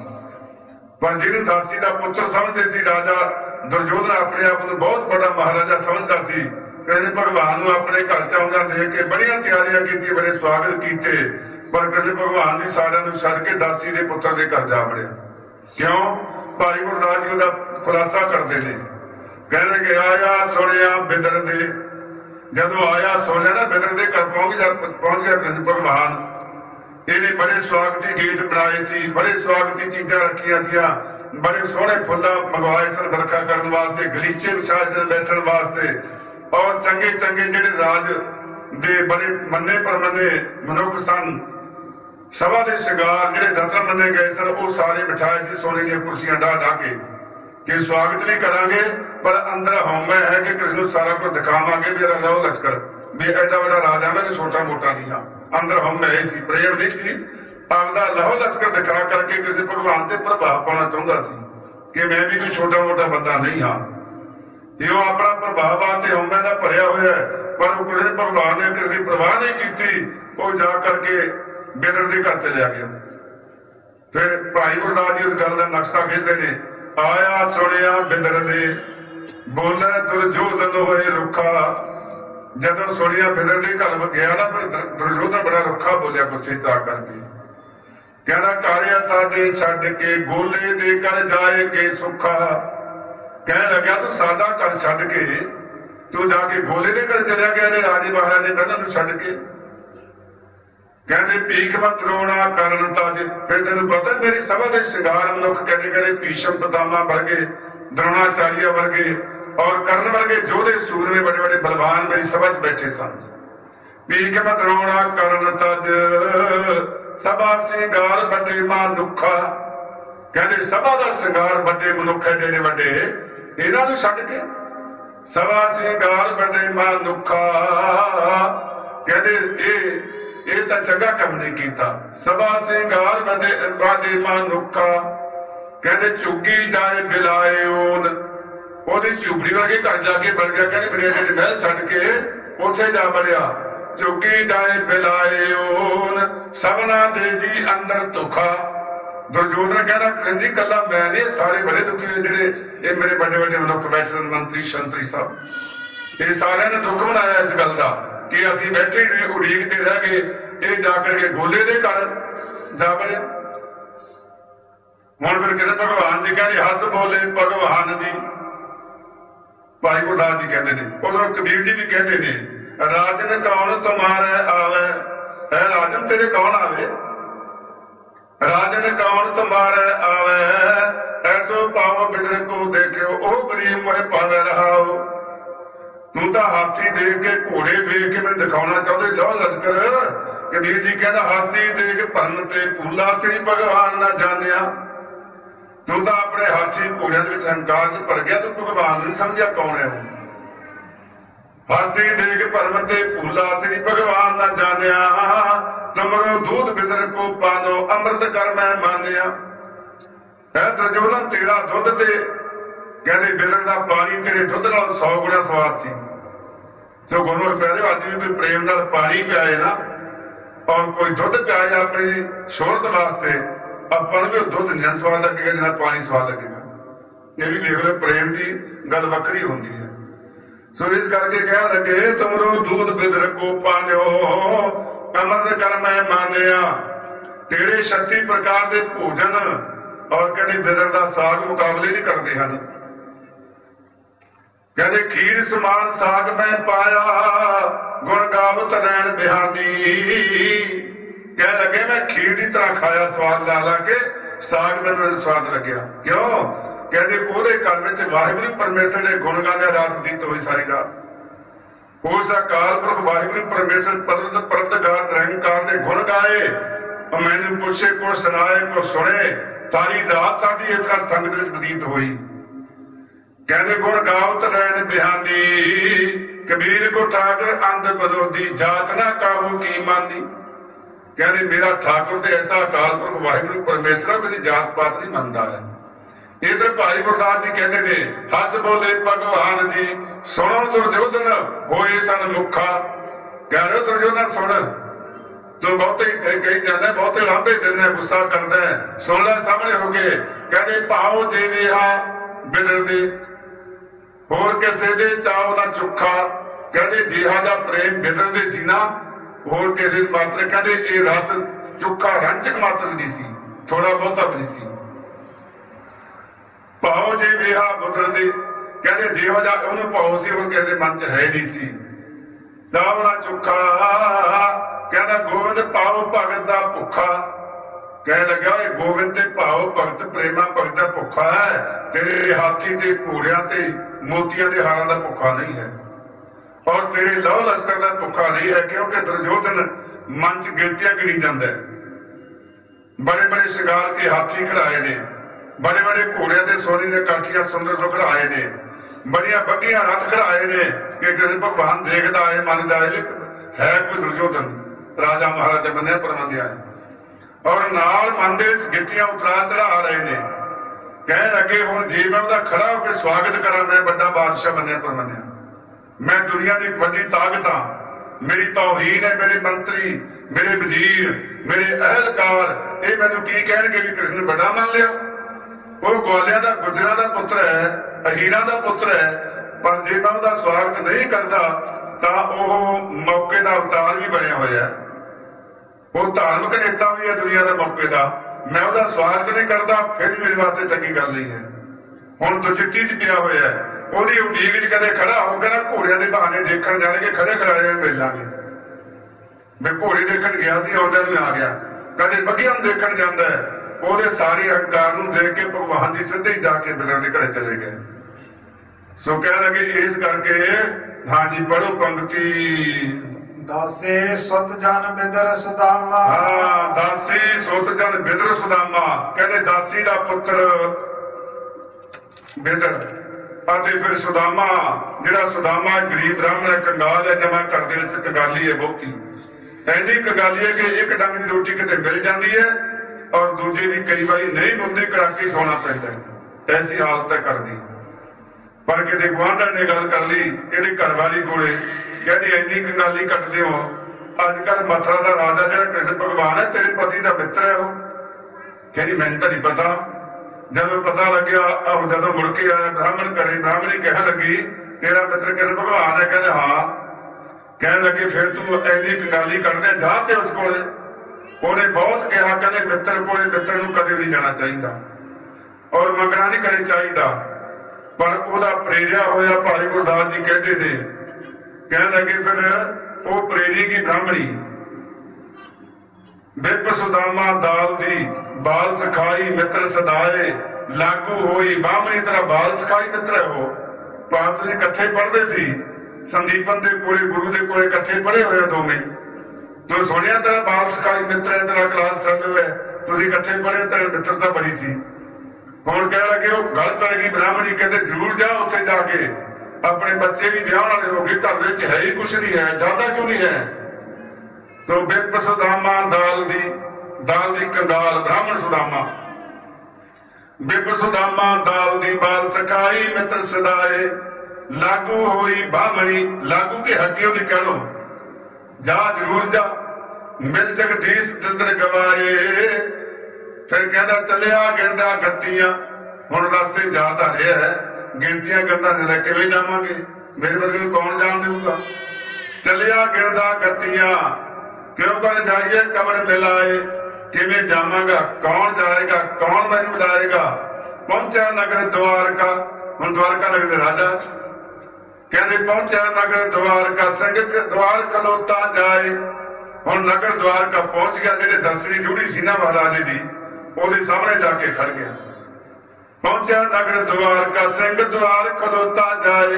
ਪਰ ਜਿਹਨੂੰ ਦਾਸੀ ਦਾ ਪੁੱਤਰ ਸਮਝਦੇ ਸੀ, ਰਾਜਾ ਦੁਰਯੋਧਨ ਆਪਣੇ ਆਪ ਨੂੰ ਬਹੁਤ ਵੱਡਾ ਮਹਾਰਾਜਾ ਸਮਝਦਾ ਸੀ। ਕ੍ਰਿਸ਼ਨ ਭਗਵਾਨ ਨੂੰ ਆਪਣੇ ਘਰ ਚ ਆਉਂਦਾ ਦੇਖ ਕੇ ਬੜੀਆਂ ਤਿਆਰੀਆਂ ਕੀਤੀਆਂ, ਬੜੇ ਸਵਾਗਤ ਕੀਤੇ, ਪਰ ਕ੍ਰਿਸ਼ਨ ਭਗਵਾਨ ਦੀ ਸਾਰਿਆਂ ਨੂੰ ਛੱਡ ਕੇ ਦਾਸੀ ਦੇ ਪੁੱਤਰ ਦੇ ਘਰ ਜਾ ਵੜਿਆ। ਕਿਉਂ? ਭਾਈ ਗੁਰਦਾਸ ਜੀ ਉਹਦਾ ਖੁਲਾਸਾ ਕਰਦੇ ਨੇ, ਕਹਿੰਦੇ ਕਿ ਆਇਆ ਸੁਣਿਆ ਬਿਦਰ ਦੇ। ਜਦੋਂ ਆਇਆ ਸੁਣਿਆ ਨਾ, ਬਿਦਰ ਦੇ ਘਰ ਪਹੁੰਚ ਗਿਆ ਕ੍ਰਿਸ਼ਨ ਭਗਵਾਨ। ਇਹਨੇ ਬੜੇ ਸਵਾਗਤੀ ਗੀਤ ਬਣਾਏ ਸੀ, ਬੜੇ ਸਵਾਗਤੀ ਚੀਜ਼ਾਂ ਰੱਖੀਆਂ ਸੀ, ਬੜੇ ਸੋਹਣੇ ਫੁੱਲਾਂ ਮੰਗਵਾਏ ਸਨ ਵਰਖਾ ਕਰਨ ਵਾਸਤੇ, ਗਲੀਚੇ ਵਿਛਾਏ ਸਨ ਬੈਠਣ ਵਾਸਤੇ, ਔਰ ਚੰਗੇ ਚੰਗੇ ਜਿਹੜੇ ਰਾਜ ਦੇ ਬੜੇ ਮੰਨੇ ਪਰਮੰਨੇ ਮਨੁੱਖ ਸਨ, ਸਭਾ ਦੇ ਸ਼ਿੰਗਾਰ ਜਿਹੜੇ ਰਤਨ ਮੰਨੇ ਗਏ ਸਨ, ਉਹ ਸਾਰੇ ਬਿਠਾਏ ਸੀ ਸੋਨੇ ਦੀਆਂ ਕੁਰਸੀਆਂ ਢਾ ਢਾ ਕੇ, ਕਿ ਸਵਾਗਤ ਨਹੀਂ ਕਰਾਂਗੇ, ਪਰ ਅੰਦਰ ਹਉਮੈ ਹੈ ਕਿ ਕ੍ਰਿਸ਼ਨ ਨੂੰ ਸਾਰਾ ਕੁਝ ਦਿਖਾਵਾਂਗੇ, ਮੇਰਾ ਲਓ ਲਸ਼ਕਰ ਵੀ ਐਡਾ ਵੱਡਾ ਰਾਜਾ ਮੈਂ ਛੋਟਾ ਮੋਟਾ ਨਹੀਂ ਹਾਂ। ਅੰਦਰ ਹਉਮੈ ਇਹ ਸੀ, ਪ੍ਰੇਮ ਨਹੀਂ ਸੀ, ਆਪਦਾ ਲਹੋ ਲਸ਼ਕਰ ਦਿਖਾ ਕਰਕੇ ਕਿਸੇ ਭਗਵਾਨ ਤੇ ਪ੍ਰਭਾਵ ਪਾਉਣਾ ਚਾਹੁੰਦਾ ਸੀ ਕਿ ਮੈਂ ਵੀ ਕੋਈ ਛੋਟਾ ਮੋਟਾ ਬੰਦਾ ਨਹੀਂ ਹਾਂ। ਇਹ ਉਹ ਆਪਣਾ ਪ੍ਰਭਾਵ ਆ ਤੇ ਹਉਮੈ ਦਾ ਭਰਿਆ ਹੋਇਆ, ਪਰ ਉਹ ਕ੍ਰਿਸ਼ਨ ਭਗਵਾਨ ਨੇ ਕਿਸੇ ਦੀ ਪ੍ਰਵਾਹ ਨਹੀਂ ਕੀਤੀ। ਉਹ ਜਾ ਕਰਕੇ ਬਿਦਰ ਦੇ ਘਰ ਚਲਿਆ ਗਿਆ। ਫਿਰ ਭਾਈ ਗੁਰਦਾਸ ਜੀ ਉਸ ਗੱਲ ਦਾ ਨਕਸ਼ਾ ਖੇਡਦੇ ਨੇ, ਆਇਆ ਸੁਣਿਆ ਬਿਦਰ ਦੇ, ਬੋਲੇ ਦੁਰਜੋਧਨ ਹੋਏ ਰੁੱਖਾ। ਜਦੋਂ ਸੁਣਿਆ ਬਿਦਰ ਦੇ ਘਰ ਗਿਆ ਨਾ, ਫਿਰ ਦੁਰਜੋਧਨ ਬੜਾ ਰੁੱਖਾ ਬੋਲਿਆ ਗੁੱਸੇ ਤਾਂ ਕਰਕੇ। ਕਹਿੰਦਾ ਕਾਰਿਆ ਸਾਡੇ ਛੱਡ ਕੇ ਗੋਲੇ ਦੇ ਘਰ ਜਾਏਗੇ ਸੁੱਖਾ। ਕਹਿਣ ਲੱਗਿਆ ਤੂੰ ਸਾਡਾ ਘਰ ਛੱਡ ਕੇ ਤੂੰ ਜਾ ਕੇ ਗੋਲੇ ਦੇ ਘਰ ਚਲਿਆ ਗਿਆ ਨੇ ਰਾਜੇ ਮਹਾਰਾਜੇ ਪਹਿਲਾਂ ਨੂੰ ਛੱਡ ਕੇ। ਕਹਿੰਦੇ ਭੀਖ ਮਤ ਰੋਣਾ ਕਰਨ ਤਜ। ਫਿਰ ਤੈਨੂੰ ਪਤਾ ਮੇਰੀ ਸਭਾ ਦੇ ਸ਼ਿੰਗਾਰ ਮਨੁੱਖ ਕਿਹੜੇ ਕਿਹੜੇ ਭੀਸ਼ਮ ਪਿਤਾਮਾ ਵਰਗੇ, ਦਰੋਣਾਚਾਰੀਆ ਵਰਗੇ ਔਰ ਕਰਨ ਵਰਗੇ ਯੋਧੇ ਸੂਰਮੇ ਬੜੇ ਬੜੇ ਬਲਵਾਨ ਮੇਰੀ ਸਭਾ 'ਚ ਬੈਠੇ ਸਨ। ਭੀਖ ਮਤ ਰੋਣਾ ਕਰਨ ਤਜ ਸਭਾ ਸ਼ਿੰਗਾਰ ਵੱਡੇ ਮਾਂ ਦੁੱਖਾ। ਕਹਿੰਦੇ ਸਭਾ ਦਾ ਸ਼ਿੰਗਾਰ ਵੱਡੇ ਮਨੁੱਖ ਹੈ ਜਿਹੜੇ ਵੱਡੇ, ਇਹਨਾਂ ਨੂੰ ਛੱਡ ਕੇ ਸਭਾ ਸ਼ਿੰਗਾਰ ਵੱਡੇ ਮਾਂ ਦੁੱਖਾ। ਕਹਿੰਦੇ ਇਹ ਤਾਂ ਚੰਗਾ ਕੰਮ ਨਹੀਂ ਕੀਤਾ। ਸਭਾ ਸ਼ਿੰਗਾਰ ਵੱਡੇ ਮਾਂ ਦੁੱਖਾ। ਕਹਿੰਦੇ ਝੁੱਗੀ ਜਾਏ ਬਿਲਾਏ ਓਨ। ਉਹਦੀ ਝੁੱਗੀ ਵਰਗੇ ਘਰ ਜਾ ਕੇ ਬਣ ਗਿਆ। ਕਹਿੰਦੇ ਮੇਰੇ ਜਿਹੜੇ ਮਹਿਲ ਛੱਡ ਕੇ ਉੱਥੇ ਜਾ ਵੜਿਆ। ਝੁੱਗੀ ਜਾਏ ਬਿਲਾਏ ਓਨ ਸਭਨਾ ਦੇ ਜੀ ਅੰਦਰ ਦੁੱਖਾ। ਦੁਰਜੋਧਨ ਕਹਿੰਦਾ ਕਹਿੰਦੀ ਕੱਲਾ ਮੈਂ ਨਹੀਂ, ਸਾਰੇ ਬੜੇ ਦੁਖੀ ਹੋਏ ਜਿਹੜੇ ਇਹ ਮੇਰੇ ਵੱਡੇ ਵੱਡੇ ਮਨੁੱਖ ਬੈਠੇ ਸਨ, ਮੰਤਰੀ ਸ਼ੰਤਰੀ ਸਾਹਿਬ। ਇਹ ਸਾਰਿਆਂ ਨੇ ਦੁੱਖ ਮਨਾਇਆ ਇਸ ਗੱਲ ਦਾ ਕਿ ਅਸੀਂ ਬੈਠੇ ਉਡੀਕਦੇ ਰਹਿ ਗਏ, ਇਹ ਜਾ ਕਰਕੇ ਗੋਲੇ ਦੇ ਘਰ ਜਾ ਵੜਿਆ। ਹੁਣ ਫਿਰ ਕਹਿੰਦੇ ਭਗਵਾਨ ਜੀ ਕਹਿੰਦੇ ਹੱਸ ਬੋਲੇ ਭਗਵਾਨ ਜੀ। ਭਾਈ ਗੁਰਦਾਸ ਜੀ ਕਹਿੰਦੇ ਨੇ, ਉਧਰੋਂ ਕਬੀਰ ਜੀ ਵੀ ਕਹਿੰਦੇ ਨੇ ਰਾਜਨ ਕੌਣ ਤੁਮਾਰੇ ਆਵੇ। ਹੈ ਰਾਜਨ ਤੇਰੇ ਕੌਣ ਆਵੇ। ਰਾਜਨ ਕੌਣ ਤੁਮਾਰੇ ਆਵੇ ਐਸੋ ਪਾਵੋ ਬਿਦਰ ਕੋ ਦੇਖਿਓ ਉਹ ਗਰੀਬ ਮੋਹਿ ਪਾਵੇ ਰਹਾਓ। ਤੂੰ ਤਾਂ ਹਾਥੀ ਦੇਖ ਕੇ ਘੋੜੇ ਵੇਖ ਕੇ ਮੈਨੂੰ ਦਿਖਾਉਣਾ ਚਾਹੁੰਦੇ ਜਾਓ ਲਸ਼ਕਰ। ਕਬੀਰ ਜੀ ਕਹਿੰਦਾ ਹਾਥੀ ਦੇਖ ਭੰਨ ਤੇ ਭੂਲਾ ਤੇਰੀ ਭਗਵਾਨ ਨਾ ਜਾਣਿਆ। ਤੂੰ ਤਾਂ ਆਪਣੇ ਹਾਥੀ ਘੋੜਿਆਂ ਦੇ ਵਿੱਚ ਹੰਕਾਰ 'ਚ ਭਰ ਗਿਆ, ਤੂੰ ਭਗਵਾਨ ਨੂੰ ਸਮਝਿਆ ਕੌਣ ਹੈ ਉਹ। ਹਾਥੀ ਦੇਖ ਭਰਮ ਤੇ ਭੂਲਾ ਤੇਰੀ ਭਗਵਾਨ ਨਾ ਜਾਣਿਆ। ਤੁਮਰੋ ਦੂਧ ਬਿਦਰ ਕੋ ਪਾਨੋ ਅੰਮ੍ਰਿਤ ਕਰ ਮੈਂ ਮਾਨਿਆ। ਹੈ ਦੁਰਜੋਧਨ ਤੇਰਾ ਦੁੱਧ ਤੇ ਕਹਿੰਦੇ ਬਿਦਰ ਦਾ ਪਾਣੀ ਤੇਰੇ ਦੁੱਧ ਨਾਲ 100 ਗੁਣਾ ਸਵਾਦ ਸੀ। ਜੋ ਗੁਰੂ ਪਿਆਰੇ ਅੱਜ ਵੀ ਕੋਈ ਪ੍ਰੇਮ ਨਾਲ ਪਾਣੀ ਪਿਆਏ ਨਾ ਔਰ ਕੋਈ ਦੁੱਧ ਪਿਆਏ ਆਪਣੀ ਸ਼ੋਹਰਤ ਵਾਸਤੇ, ਆਪਾਂ ਨੂੰ ਵੀ ਉਹ ਦੁੱਧ ਨਹੀਂ ਸਵਾਦ ਲੱਗੇਗਾ ਜਿੰਨਾ ਪਾਣੀ ਸਵਾਦ ਲੱਗੇਗਾ। ਇਹ ਵੀ ਦੇਖ ਲਓ ਪ੍ਰੇਮ ਦੀ ਗੱਲ ਵੱਖਰੀ ਹੁੰਦੀ ਹੈ। ਸੋ ਇਸ ਕਰਕੇ ਕਹਿਣ ਲੱਗੇ ਤੁਮਰੋ ਦੂਧ ਬਿਦਰ ਕੋ ਪਾਲਿਓ ਅੰਮ੍ਰਿਤ ਕਰ ਮੈਂ ਮਾਨਿਆ। ਤੇਰੇ 36 ਪ੍ਰਕਾਰ ਦੇ ਭੋਜਨ ਔਰ ਕਹਿੰਦੇ ਬਿਦਰ ਦਾ ਸਾਗ ਮੁਕਾਬਲੇ ਨਹੀਂ ਕਰਦੇ ਹਨ। ਕਹਿੰਦੇ ਖੀਰ ਸਮਾਨ ਸਾਗ ਮੈਂ ਪਾਇਆ ਗੁਣ ਗਾਵਤ ਰਹਿਣ ਬਿਹਾਨੀ। ਕਹਿਣ ਲੱਗੇ ਮੈਂ ਖੀਰ ਦੀ ਤਰ੍ਹਾਂ ਖਾਇਆ ਸਵਾਦ ਲਾ ਲਾ ਕੇ, ਸਾਗ ਮੈਨੂੰ ਸਵਾਦ ਲੱਗਿਆ। ਕਿਉਂ? ਕਹਿੰਦੇ ਉਹਦੇ ਘਰ ਵਿੱਚ ਵਾਹਿਗੁਰੂ ਪਰਮੇਸ਼ਰ ਦੇ ਗੁਣ ਗਾਉਂਦੇ ਰਾਤ ਬੀਤ ਹੋਈ ਸਾਰੀ ਰਾਤ। ਉਸ ਅਕਾਲ ਪੁਰਖ ਵਾਹਿਗੁਰੂ ਪਰਮੇਸ਼ਰ ਪਰਦਗਾਰ ਨਿਰੰਕਾਰ ਦੇ ਗੁਣ ਗਾਏ। ਮੈਨੂੰ ਪੁੱਛੇ ਕੋ ਸੁਣਾਏ ਕੋ ਸੁਣੇ। ਸਾਰੀ ਰਾਤ ਸਾਡੀ ਇਸ ਤਰ੍ਹਾਂ ਸੰਗਤ ਵਿੱਚ ਬਤੀਤ ਹੋਈ। ਕਹਿੰਦੇ ਗੁਣ ਗਾਵਤ ਰਹਿਣ ਬਿਹਾਨੀ। ਕਬੀਰ ਕੋ ਠਾਕਰ ਅੰਧ ਵਿਰੋਧੀ ਜਾਤ ਨਾ ਕਾਹੂ ਕੀ ਮਾਨੀ। ਕਹਿੰਦੇ ਮੇਰਾ ਠਾਕੁਰ ਤੇ ਐਸਾ ਅਕਾਲ ਪੁਰਖ ਵਾਹਿਗੁਰੂ ਪਰਮੇਸ਼ਰ ਕਿਸੇ ਜਾਤ ਪਾਤ ਨਹੀਂ ਮੰਨਦਾ ਹੈ। ਇਧਰ ਭਾਈ ਗੁਰਦਾਸ ਜੀ ਕਹਿੰਦੇ ਨੇ ਹੱਸ ਬੋਲੇ ਭਗਵਾਨ ਜੀ ਸੁਣੋ ਦੁਰਜੋਧਨ ਹੋਏ ਸਨ ਮੁੱਖਾ। ਕਹਿੰਦੇ ਦੁਰਜੋਧਨ ਸੁਣ, ਤੂੰ ਬਹੁਤੇ ਕਹੀ ਜਾਂਦਾ, ਬਹੁਤੇ ਲਾਂਭੇ ਦਿੰਦਾ, ਗੁੱਸਾ ਕਰਦਾ, ਸੁਣ ਲੈ ਸਾਹਮਣੇ ਹੋ ਗਏ। ਕਹਿੰਦੇ ਭਾਉ ਜੇ ਰਿਹਾ ਬਿਦਰ ਦੇ ਹੋਰ ਕਿਸੇ ਦੇ ਚਾਉ ਨਾ ਚੁੱਖਾ। ਕਹਿੰਦੇ ਜਿਹਾ ਦਾ ਪ੍ਰੇਮ ਬਿਦਰ ਦੇ ਸੀ ਨਾ ਹੋਰ ਕਿਸੇ ਮਾਤਰ ਕਹਿੰਦੇ ਇਹ ਰਸ ਚੁੱਖਾ ਰੰਚਕ ਮਾਤਰ ਨਹੀਂ ਸੀ, ਥੋੜਾ ਬਹੁਤਾ ਵੀ ਨਹੀਂ ਸੀ। ਭਾਉ ਜੇ ਰਿਹਾ ਬੁੱਧਰ ਦੇ ਕਹਿੰਦੇ ਜਿਹੋ ਜਿਹਾ ਉਹਨੂੰ ਭਾਉ ਸੀ ਉਹ ਕਿਸੇ ਮਨ 'ਚ ਹੈ ਨਹੀਂ ਸੀ। ਚਾਉ ਨਾ ਚੁੱਖਾ ਕਹਿੰਦਾ ਗੋਬਿੰਦ ਭਾਉ ਭਗਤ ਦਾ ਭੁੱਖਾ। ਕਹਿਣ ਲੱਗਾ ਇਹ ਗੋਬਿੰਦ ਤੇ ਭਾਉ ਭਗਤ ਪ੍ਰੇਮਾ ਭਗਤ ਦਾ ਭੁੱਖਾ ਹੈ, ਤੇਰੇ ਹਾਥੀ ਤੇ ਘੋੜਿਆਂ ਤੇ ਮੋਤੀਆਂ ਦੇ ਹਾਰਾਂ ਦਾ ਭੁੱਖਾ ਨਹੀਂ ਹੈ ਔਰ ਤੇਰੇ ਲਹੂ ਲਸ਼ਕਰ ਦਾ ਭੁੱਖਾ ਨਹੀਂ ਹੈ। ਕਿਉਂਕਿ ਦੁਰਜੋਧਨ ਮਨ 'ਚ ਗਿਣਤੀਆਂ ਗਿਣੀ ਜਾਂਦਾ ਹੈ। ਬੜੇ ਬੜੇ ਸ਼ਿੰਗਾਰ ਕੇ ਹਾਥੀ ਖੜਾਏ ਨੇ, ਬੜੇ ਬੜੇ ਘੋੜਿਆਂ ਤੇ ਸੋਨੇ ਦੀਆਂ ਕਾਠੀਆਂ ਸੁੰਦਰ ਸੋ ਖੜਾਏ ਨੇ, ਬੜੀਆਂ ਬੱਗੀਆਂ ਰੱਥ ਖੜਾਏ ਨੇ ਕਿ ਕਿਸੇ ਭਗਵਾਨ ਦੇਖਦਾ ਹੈ ਮੰਨਦਾ ਹੈ ਕੋਈ ਦੁਰਜੋਧਨ ਰਾਜਾ ਮਹਾਰਾਜਾ ਬੰਨਿਆ ਪਰਮੰਦਿਆ ਔਰ ਨਾਲ ਮਨ ਦੇ ਵਿੱਚ ਗਿੱਟੀਆਂ ਉਤਰਾ ਚੜਾ ਰਹੇ ਨੇ। ਕਹਿਣ ਲੱਗੇ ਹੁਣ ਜੇ ਮੈਂ ਉਹਦਾ ਖੜਾ ਹੋ ਕੇ ਸਵਾਗਤ ਕਰਾਂ, ਮੈਂ ਵੱਡਾ ਬਾਦਸ਼ਾਹ ਬੰਨਿਆ ਪਰਮੰਦਿਆ, ਮੈਂ ਦੁਨੀਆ ਦੀ ਵੱਡੀ ਤਾਕਤ ਹਾਂ, ਮੇਰੀ ਤੌਹੀਨ ਹੈ, ਮੇਰੇ ਮੰਤਰੀ, ਮੇਰੇ ਵਜ਼ੀਰ, ਮੇਰੇ ਅਹਿਲਕਾਰ ਇਹ ਮੈਨੂੰ ਕੀ ਕਹਿਣਗੇ ਵੀ ਕ੍ਰਿਸ਼ਨ ਵੱਡਾ ਮੰਨ ਲਿਆ। ਉਹ ਗਵਾਲਿਆਂ ਦਾ ਗੁੱਜਰਾਂ ਦਾ ਪੁੱਤਰ ਹੈ, ਅਹੀਰਾਂ ਦਾ ਪੁੱਤਰ ਹੈ, ਪਰ ਜੇ ਮੈਂ ਉਹਦਾ ਸਵਾਗਤ ਨਹੀਂ ਕਰਦਾ ਤਾਂ ਉਹ ਮੌਕੇ ਦਾ ਅਵਤਾਰ ਵੀ ਬਣਿਆ ਹੋਇਆ, ਉਹ ਧਾਰਮਿਕ ਨੇਤਾ ਵੀ ਹੈ ਦੁਨੀਆ ਦੇ ਮੌਕੇ ਦਾ। ਮੈਂ ਉਹਦਾ ਸਵਾਗਤ ਨਹੀਂ ਕਰਦਾ ਫਿਰ ਮੇਰੇ ਵਾਸਤੇ ਚੰਗੀ ਗੱਲ ਨਹੀਂ ਹੈ। ਹੁਣ ਦੁਚਿੱਤੀ 'ਚ ਪਿਆ ਹੋਇਆ, ਉਹਦੀ ਉਡੀਕ 'ਚ ਕਦੇ ਖੜਾ ਹੋ ਕੇ ਨਾ ਘੋੜਿਆਂ ਦੇ ਬਹਾਨੇ ਦੇਖਣ ਜਾਣਗੇ, ਖੜੇ ਖੜਾਏ ਮਿਲ ਲਾਂਗੇ। ਮੈਂ ਘੋੜੇ ਦੇਖਣ ਗਿਆ ਸੀ, ਆਉਂਦਾ ਨੂੰ ਆ ਗਿਆ। ਕਦੇ ਬੱਘੀਆਂ ਨੂੰ ਦੇਖਣ ਜਾਂਦਾ, ਉਹਦੇ ਸਾਰੇ ਹੰਕਾਰ ਨੂੰ ਦੇਖ ਕੇ ਭਗਵਾਨ ਜੀ ਸਿੱਧੇ ਹੀ ਜਾ ਕੇ ਬਿਰਾਂ ਦੇ ਘਰੇ ਚਲੇ ਗਏ। ਸੋ ਕਹਿ ਲਗੇ ਇਸ ਕਰਕੇ ਹਾਂਜੀ ਪੜ੍ਹੋ ਪੰਕਤੀ। ਦਾਸੇ ਸੁਤ ਜਨ ਬਿਦਰ ਸੁਦਾਮਾ। ਹਾਂ, ਦਾਸੀ ਸੁਤ ਜਨ ਬਿਦਰ ਸੁਦਾਮਾ। ਕਹਿੰਦੇ ਦਾਸੀ ਦਾ ਪੁੱਤਰ ਬਿਦਰ ਅਤੇ ਫਿਰ ਸੁਦਾਮਾ, ਜਿਹੜਾ ਸੁਦਾਮਾ ਗਰੀਬ ਬ੍ਰਾਹਮਣ ਹੈ, ਕੰਗਾਲ ਹੈ, ਜਮਾ ਘਰ ਦੇ ਵਿੱਚ ਕੰਗਾਲੀ ਹੈ ਬਹੁਤੀ। ਐਨੀ ਕੰਗਾਲੀ ਹੈ ਕਿ ਇੱਕ ਡੰਗ ਦੀ ਰੋਟੀ ਕਿਤੇ ਮਿਲ ਜਾਂਦੀ ਹੈ ਔਰ ਦੂਜੇ ਦੀ ਕਈ ਵਾਰੀ ਨਹੀਂ ਮਿਲਦੀ, ਕੜਾਕੀ ਸੌਣਾ ਪੈਂਦਾ। ਐਸੀ ਹਾਲਤ ਹੈ ਕਰਦੀ। ਪਰ ਕਿਤੇ ਗੁਆਂਢਣ ਨੇ ਗੱਲ ਕਰ ਲਈ ਇਹਦੀ ਘਰਵਾਲੀ ਕੋਲੇ, ਕਹਿੰਦੀ ਇੰਨੀ ਕੰਗਾਲੀ ਕੱਟਦੇ ਹੋ। ਅੱਜ ਕੱਲ੍ਹ ਮਥੁਰਾ ਦਾ ਰਾਜਾ ਜਿਹੜਾ ਕ੍ਰਿਸ਼ਨ ਭਗਵਾਨ ਹੈ ਤੇਰੇ ਪਤੀ ਦਾ ਮਿੱਤਰ ਹੈ ਉਹ। ਕਹਿੰਦੀ ਮੈਨੂੰ ਤਾਂ ਨਹੀਂ ਪਤਾ। ਜਦੋਂ ਪਤਾ ਲੱਗਿਆ, ਜਦੋਂ ਮੁੜ ਕੇ ਆਇਆ ਬ੍ਰਾਹਮਣ ਘਰੇ, ਬ੍ਰਾਹਮਣੀ ਕਹਿਣ ਲੱਗੀ ਤੇਰਾ ਮਿੱਤਰ ਕ੍ਰਿਸ਼ਨ ਭਗਵਾਨ ਹੈ। ਕਹਿੰਦੇ ਹਾਂ। ਕਹਿਣ ਲੱਗੇ ਫਿਰ ਤੂੰ ਇੰਨੀ ਕੰਗਾਲੀ ਕੱਢਦੇ ਜਾ ਤੇ ਉਸ ਕੋਲੇ। ਉਹਨੇ ਬਹੁਤ ਕਿਹਾ, ਕਹਿੰਦੇ ਮਿੱਤਰ ਕੋਲੇ ਮਿੱਤਰ ਨੂੰ ਕਦੇ ਨਹੀਂ ਜਾਣਾ ਚਾਹੀਦਾ ਔਰ ਮੰਗਣਾ ਨਹੀਂ ਕਦੇ ਚਾਹੀਦਾ। ਪਰ ਉਹਦਾ ਪ੍ਰੇਰਿਆ ਹੋਇਆ ਭਾਈ ਗੁਰਦਾਸ ਜੀ ਕਹਿੰਦੇ ਨੇ, ਕਹਿਣ ਲੱਗੇ ਫਿਰ ਉਹ ਪ੍ਰੇਰੀ ਕੀ ਬ੍ਰਾਹਮਣੀ। ਬਿਪ ਸੁਦਾਮਾ ਦਾਲ ਦੀ ਬਾਲ ਸਿਖਾਈ ਮਿੱਤਰ ਸਦਾਏ, ਲਾਗੂ ਹੋਈ ਬਾਹਮਣੀ ਤੇਰਾ ਬਾਲ ਸਿਖਾਈ ਮਿੱਤਰ ਹੈ ਉਹ। ਭਾਵੇਂ ਤੁਸੀਂ ਇਕੱਠੇ ਪੜ੍ਹਦੇ ਸੀ, ਸੰਦੀਪਨ ਦੇ ਕੋਲੇ ਗੁਰੂ ਦੇ ਕੋਲੇ ਇਕੱਠੇ ਪੜ੍ਹੇ ਹੋਏ ਦੋਵੇਂ। ਤੂੰ ਸੁਣਿਆ ਤੇਰਾ ਬਾਲ ਸਿਖਾਈ ਮਿੱਤਰ ਹੈ, ਤੇਰਾ ਕਲਾਸ ਫੈਲੋ ਹੈ, ਤੁਸੀਂ ਇਕੱਠੇ ਪੜ੍ਹੇ, ਤੇਰੀ ਮਿੱਤਰਤਾ ਬੜੀ ਸੀ। ਹੁਣ ਕਹਿਣ ਲੱਗੇ ਉਹ ਗੱਲ ਪੈ ਗਈ ਬ੍ਰਾਹਮਣੀ। ਕਹਿੰਦੇ ਜ਼ਰੂਰ ਜਾ ਉੱਥੇ ਜਾ ਕੇ, ਆਪਣੇ ਬੱਚੇ ਵੀ ਵਿਆਹ ਵਾਲੇ ਹੋ ਗਏ, ਘਰ ਵਿੱਚ ਹੈ ਹੀ ਕੁਛ ਨਹੀਂ ਹੈ, ਜਾਂਦਾ ਕਿਉਂ ਨਹੀਂ ਹੈ। ਤੋ ਬਿਪ ਸੁਦਾਮਾ ਦਾਲ ਦੀ ਕੰਗਾਲ ਬ੍ਰਾਹਮਣ ਸੁਦਾਮਾ। ਬਿਪ ਸੁਦਾਮਾ ਦਾਲ ਦੀ ਬਾਲ ਸਿਖਾਈ ਮਿੱਤਰ ਸਦਾਏ, ਲਾਗੂ ਹੋਈ ਬਾਹਮਣੀ। ਲਾਗੂ ਕੇ ਹੱਕੀ ਉਹਦੀ ਕਹਿ ਲੋ, ਜਾ ਜ਼ਰੂਰ ਜਾ, ਮਿਲ ਜਗਦੀਸ਼ ਦਿੰਦਰ ਗਵਾਏ। ਫਿਰ ਕਹਿੰਦਾ ਚੱਲਿਆ ਗਿਣਦਾ ਗੱਟੀਆਂ। ਹੁਣ ਰਸਤੇ ਜਾ ਤਾਂ ਰਿਹਾ, ਗਿਣਤੀਆਂ ਕਰਦਾ ਲੈ ਕਿਵੇਂ ਜਾਵਾਂਗੇ, ਮੇਰੇ ਵਰਗੇ ਨੂੰ ਕੌਣ ਜਾਣ ਦੇਊਗਾ। ਚੱਲਿਆ ਗਿਣਦਾ ਗੱਟੀਆਂ, ਕਿਉਂ ਕਰ ਜਾਈਏ ਕਬਰ ਮਿਲਾਏ। ਕਿਵੇਂ ਜਾਵਾਂਗਾ, ਕੌਣ ਜਾਏਗਾ, ਕੌਣ ਮੈਨੂੰ ਬੁਲਾਏਗਾ। ਪਹੁੰਚਿਆ ਨਗਰ ਦਵਾਰਕਾ। ਹੁਣ ਦਵਾਰਕਾ ਨਗਰ ਦੇ ਰਾਜਾ ਕਹਿੰਦੇ ਪਹੁੰਚਿਆ ਨਗਰ ਦਵਾਰਕਾ, ਸੰਗਤ ਦਵਾਰ ਖਲੋਤਾ ਜਾਏ। ਹੁਣ ਨਗਰ ਦਵਾਰਕਾ ਪਹੁੰਚ ਗਿਆ, ਜਿਹੜੇ ਦਰਸ਼ਨੀ ਜੁੜੀ ਸੀ ਨਾ ਮਹਾਰਾਜੇ ਦੀ, ਉਹਦੇ ਸਾਹਮਣੇ ਜਾ ਕੇ ਖੜ ਗਿਆ। ਪਹੁੰਚਿਆ ਨਗਰ ਦਵਾਰਕਾ, ਸਿੰਘ ਦਵਾਰ ਖਲੋਤਾ ਜਾਏ।